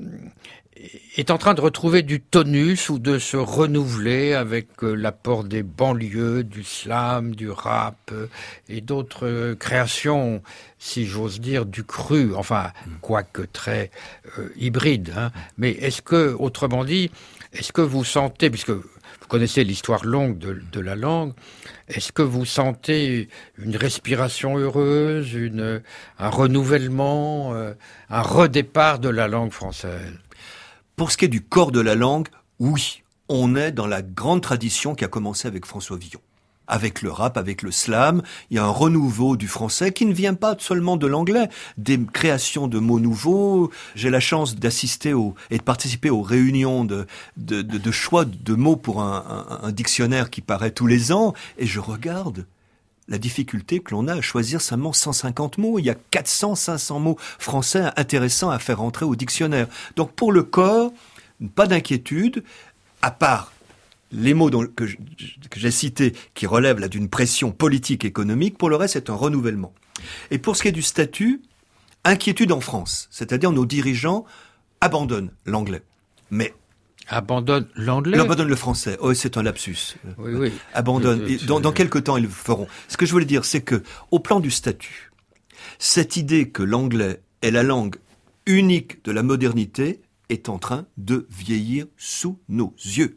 est en train de retrouver du tonus ou de se renouveler avec euh, l'apport des banlieues, du slam, du rap euh, et d'autres euh, créations, si j'ose dire, du cru, enfin, quoique très euh, hybride. Hein. Mais est-ce que, autrement dit, est-ce que vous sentez, puisque vous connaissez l'histoire longue de, de la langue, est-ce que vous sentez une respiration heureuse, une, un renouvellement, euh, un redépart de la langue française ? Pour ce qui est du corps de la langue, oui, on est dans la grande tradition qui a commencé avec François Villon. Avec le rap, avec le slam, il y a un renouveau du français qui ne vient pas seulement de l'anglais, des créations de mots nouveaux. J'ai la chance d'assister au, et de participer aux réunions de, de, de, de choix de mots pour un, un, un dictionnaire qui paraît tous les ans, et je regarde la difficulté que l'on a à choisir seulement cent cinquante mots. Il y a quatre cents, cinq cents mots français intéressants à faire entrer au dictionnaire. Donc pour le corps, pas d'inquiétude, à part les mots dont, que, je, que j'ai cités qui relèvent là d'une pression politique économique. Pour le reste, c'est un renouvellement. Et pour ce qui est du statut, inquiétude en France, c'est-à-dire nos dirigeants abandonnent l'anglais. Mais abandonnent l'anglais. Abandonnent le français. Oh, c'est un lapsus. Oui, oui. Abandonnent. Et dans, dans quelques temps, ils le feront. Ce que je voulais dire, c'est que, au plan du statut, cette idée que l'anglais est la langue unique de la modernité est en train de vieillir sous nos yeux.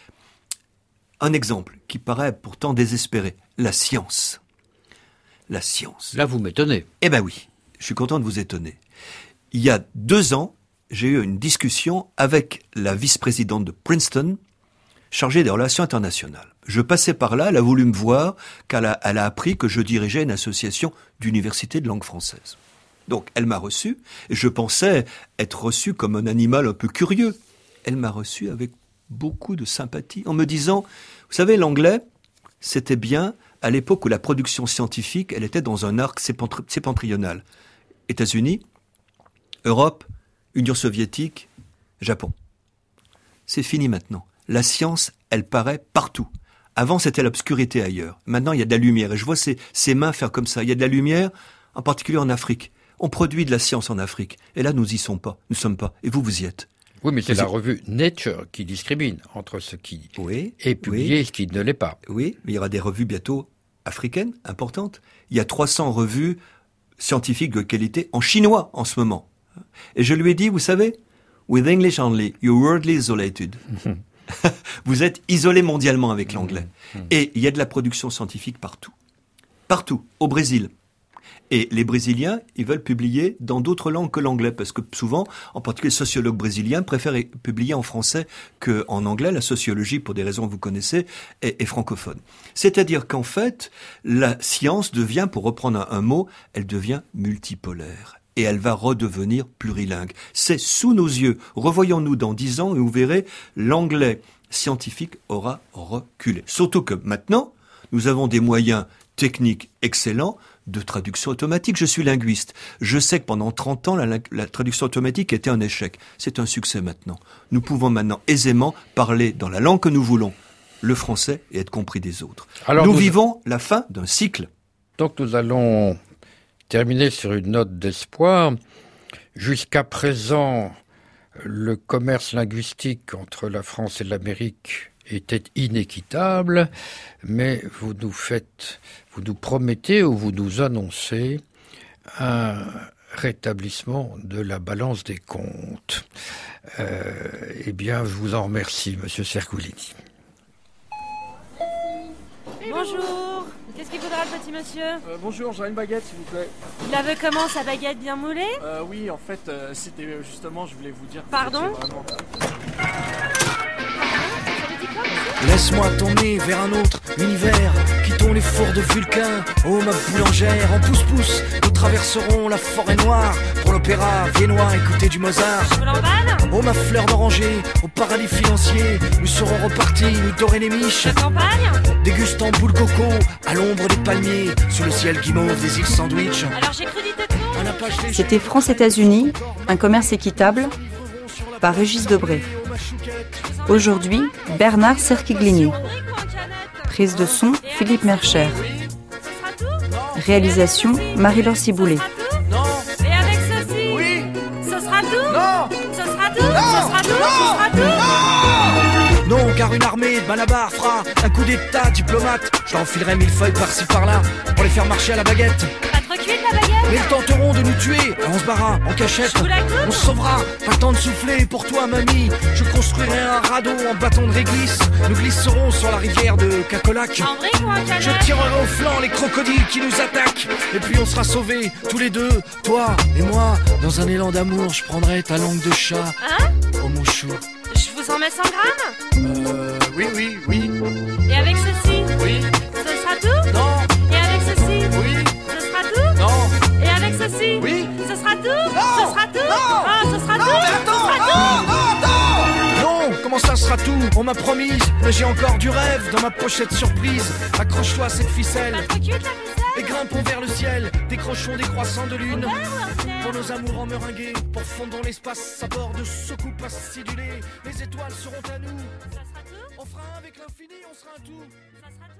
Un exemple qui paraît pourtant désespéré, la science. La science. Là, vous m'étonnez. Eh ben oui, je suis content de vous étonner. Il y a deux ans, j'ai eu une discussion avec la vice-présidente de Princeton, chargée des relations internationales. Je passais par là, elle a voulu me voir, car elle a, elle a appris que je dirigeais une association d'universités de langue française. Donc, elle m'a reçu, et je pensais être reçu comme un animal un peu curieux. Elle m'a reçu avec beaucoup de sympathie en me disant, vous savez, l'anglais, c'était bien à l'époque où la production scientifique, elle était dans un arc sépentri- septentrional. États-Unis, Europe, Union soviétique, Japon. C'est fini maintenant. La science, elle paraît partout. Avant, c'était l'obscurité ailleurs. Maintenant, il y a de la lumière. Et je vois ces, ces mains faire comme ça. Il y a de la lumière, en particulier en Afrique. On produit de la science en Afrique. Et là, nous y sommes pas. Nous sommes pas. Et vous, vous y êtes. Oui, mais c'est vous la y... revue Nature qui discrimine entre ce qui oui, est publié oui. et ce qui ne l'est pas. Oui, mais il y aura des revues bientôt africaines, importantes. Il y a trois cents revues scientifiques de qualité en chinois en ce moment. Et je lui ai dit, vous savez, with English only, you're worldly isolated. Vous êtes isolé mondialement avec l'anglais. Mmh, mmh. Et il y a de la production scientifique partout. Partout, au Brésil. Et les Brésiliens, ils veulent publier dans d'autres langues que l'anglais, parce que souvent, en particulier les sociologues brésiliens, préfèrent publier en français qu'en anglais. La sociologie, pour des raisons que vous connaissez, est, est francophone. C'est-à-dire qu'en fait, la science devient, pour reprendre un, un mot, elle devient multipolaire. Et elle va redevenir plurilingue. C'est sous nos yeux. Revoyons-nous dans dix ans et vous verrez, l'anglais scientifique aura reculé. Surtout que maintenant, nous avons des moyens techniques excellents de traduction automatique. Je suis linguiste. Je sais que pendant trente ans, la, la traduction automatique était un échec. C'est un succès maintenant. Nous pouvons maintenant aisément parler dans la langue que nous voulons, le français, et être compris des autres. Alors nous, nous vivons la fin d'un cycle. Donc nous allons terminer sur une note d'espoir. Jusqu'à présent, le commerce linguistique entre la France et l'Amérique était inéquitable, mais vous nous faites, vous nous promettez ou vous nous annoncez un rétablissement de la balance des comptes. Euh, eh bien, je vous en remercie, Monsieur Cerculini. Bonjour. Qu'est-ce qu'il faudra, le petit monsieur ? euh, Bonjour, j'aurais une baguette, s'il vous plaît. Il la veut comment, sa baguette bien moulée ? euh, Oui, en fait, euh, c'était euh, justement, je voulais vous dire... Pardon ? Vraiment... Laisse-moi t'emmener vers un autre univers, quittons les fours de Vulcain. Oh ma boulangère, en pouce-pouce, nous traverserons la forêt noire pour l'opéra viennois, écouter du Mozart. Je vous l'emballe ? Oh ma fleur d'oranger, au paradis financier, nous serons repartis, nous dorer les miches. La campagne ? Dégustant boule coco, à l'ombre des palmiers, sous le ciel guimauve des îles Sandwich. Alors j'ai cru dire de C'était France-États-Unis, un commerce équitable, par Régis Debray. Aujourd'hui, Bernard Cerquiglini. Prise de son, Philippe Mercher. Réalisation, Marie-Laure Ciboulet. Et avec ceci, Oui. ce sera tout ? Non. Ce sera tout ? Ce sera tout ? Ce sera tout ? Non, car une armée de Malabar fera un coup d'état diplomate. Je l'enfilerai mille feuilles par-ci par-là pour les faire marcher à la baguette. Pas trop cuite la baguette ? Mais ils tenteront de nous tuer. On se barra en cachette. Je vous la coupe ? On se sauvera. Pas le temps de souffler pour toi, mamie. Je construirai un radeau en bâton de réglisse. Nous glisserons sur la rivière de Cacolac. En brique ou en canette ? Je tirerai au flanc les crocodiles qui nous attaquent. Et puis on sera sauvés, tous les deux, toi et moi. Dans un élan d'amour, je prendrai ta langue de chat. Hein ? Oh mon chou. Je vous en mets cent grammes ? Euh, oui, oui, oui, Et avec ceci, oui, ce sera tout ? non, Et avec ceci, oui, ce sera tout ? non, Et avec ceci, oui, ce sera tout ? Non. Ce sera tout ? Non. Ah, ce sera tout ? attends, Ce sera tout ? non, non, Non, comment ça sera tout? On m'a promis, mais j'ai encore du rêve dans ma pochette surprise. Accroche-toi à cette ficelle Pas trop cuite la ficelle ? et grimpons vers le ciel. Décrochons des croissants de lune. Vert ou ordinaire ? Pour nos amours en meringués, pour fondre dans l'espace à bord de soucoupes acidulées. Les étoiles seront à nous. Ça sera tout ? On fera un avec l'infini, on sera un tout. Ça sera tout ?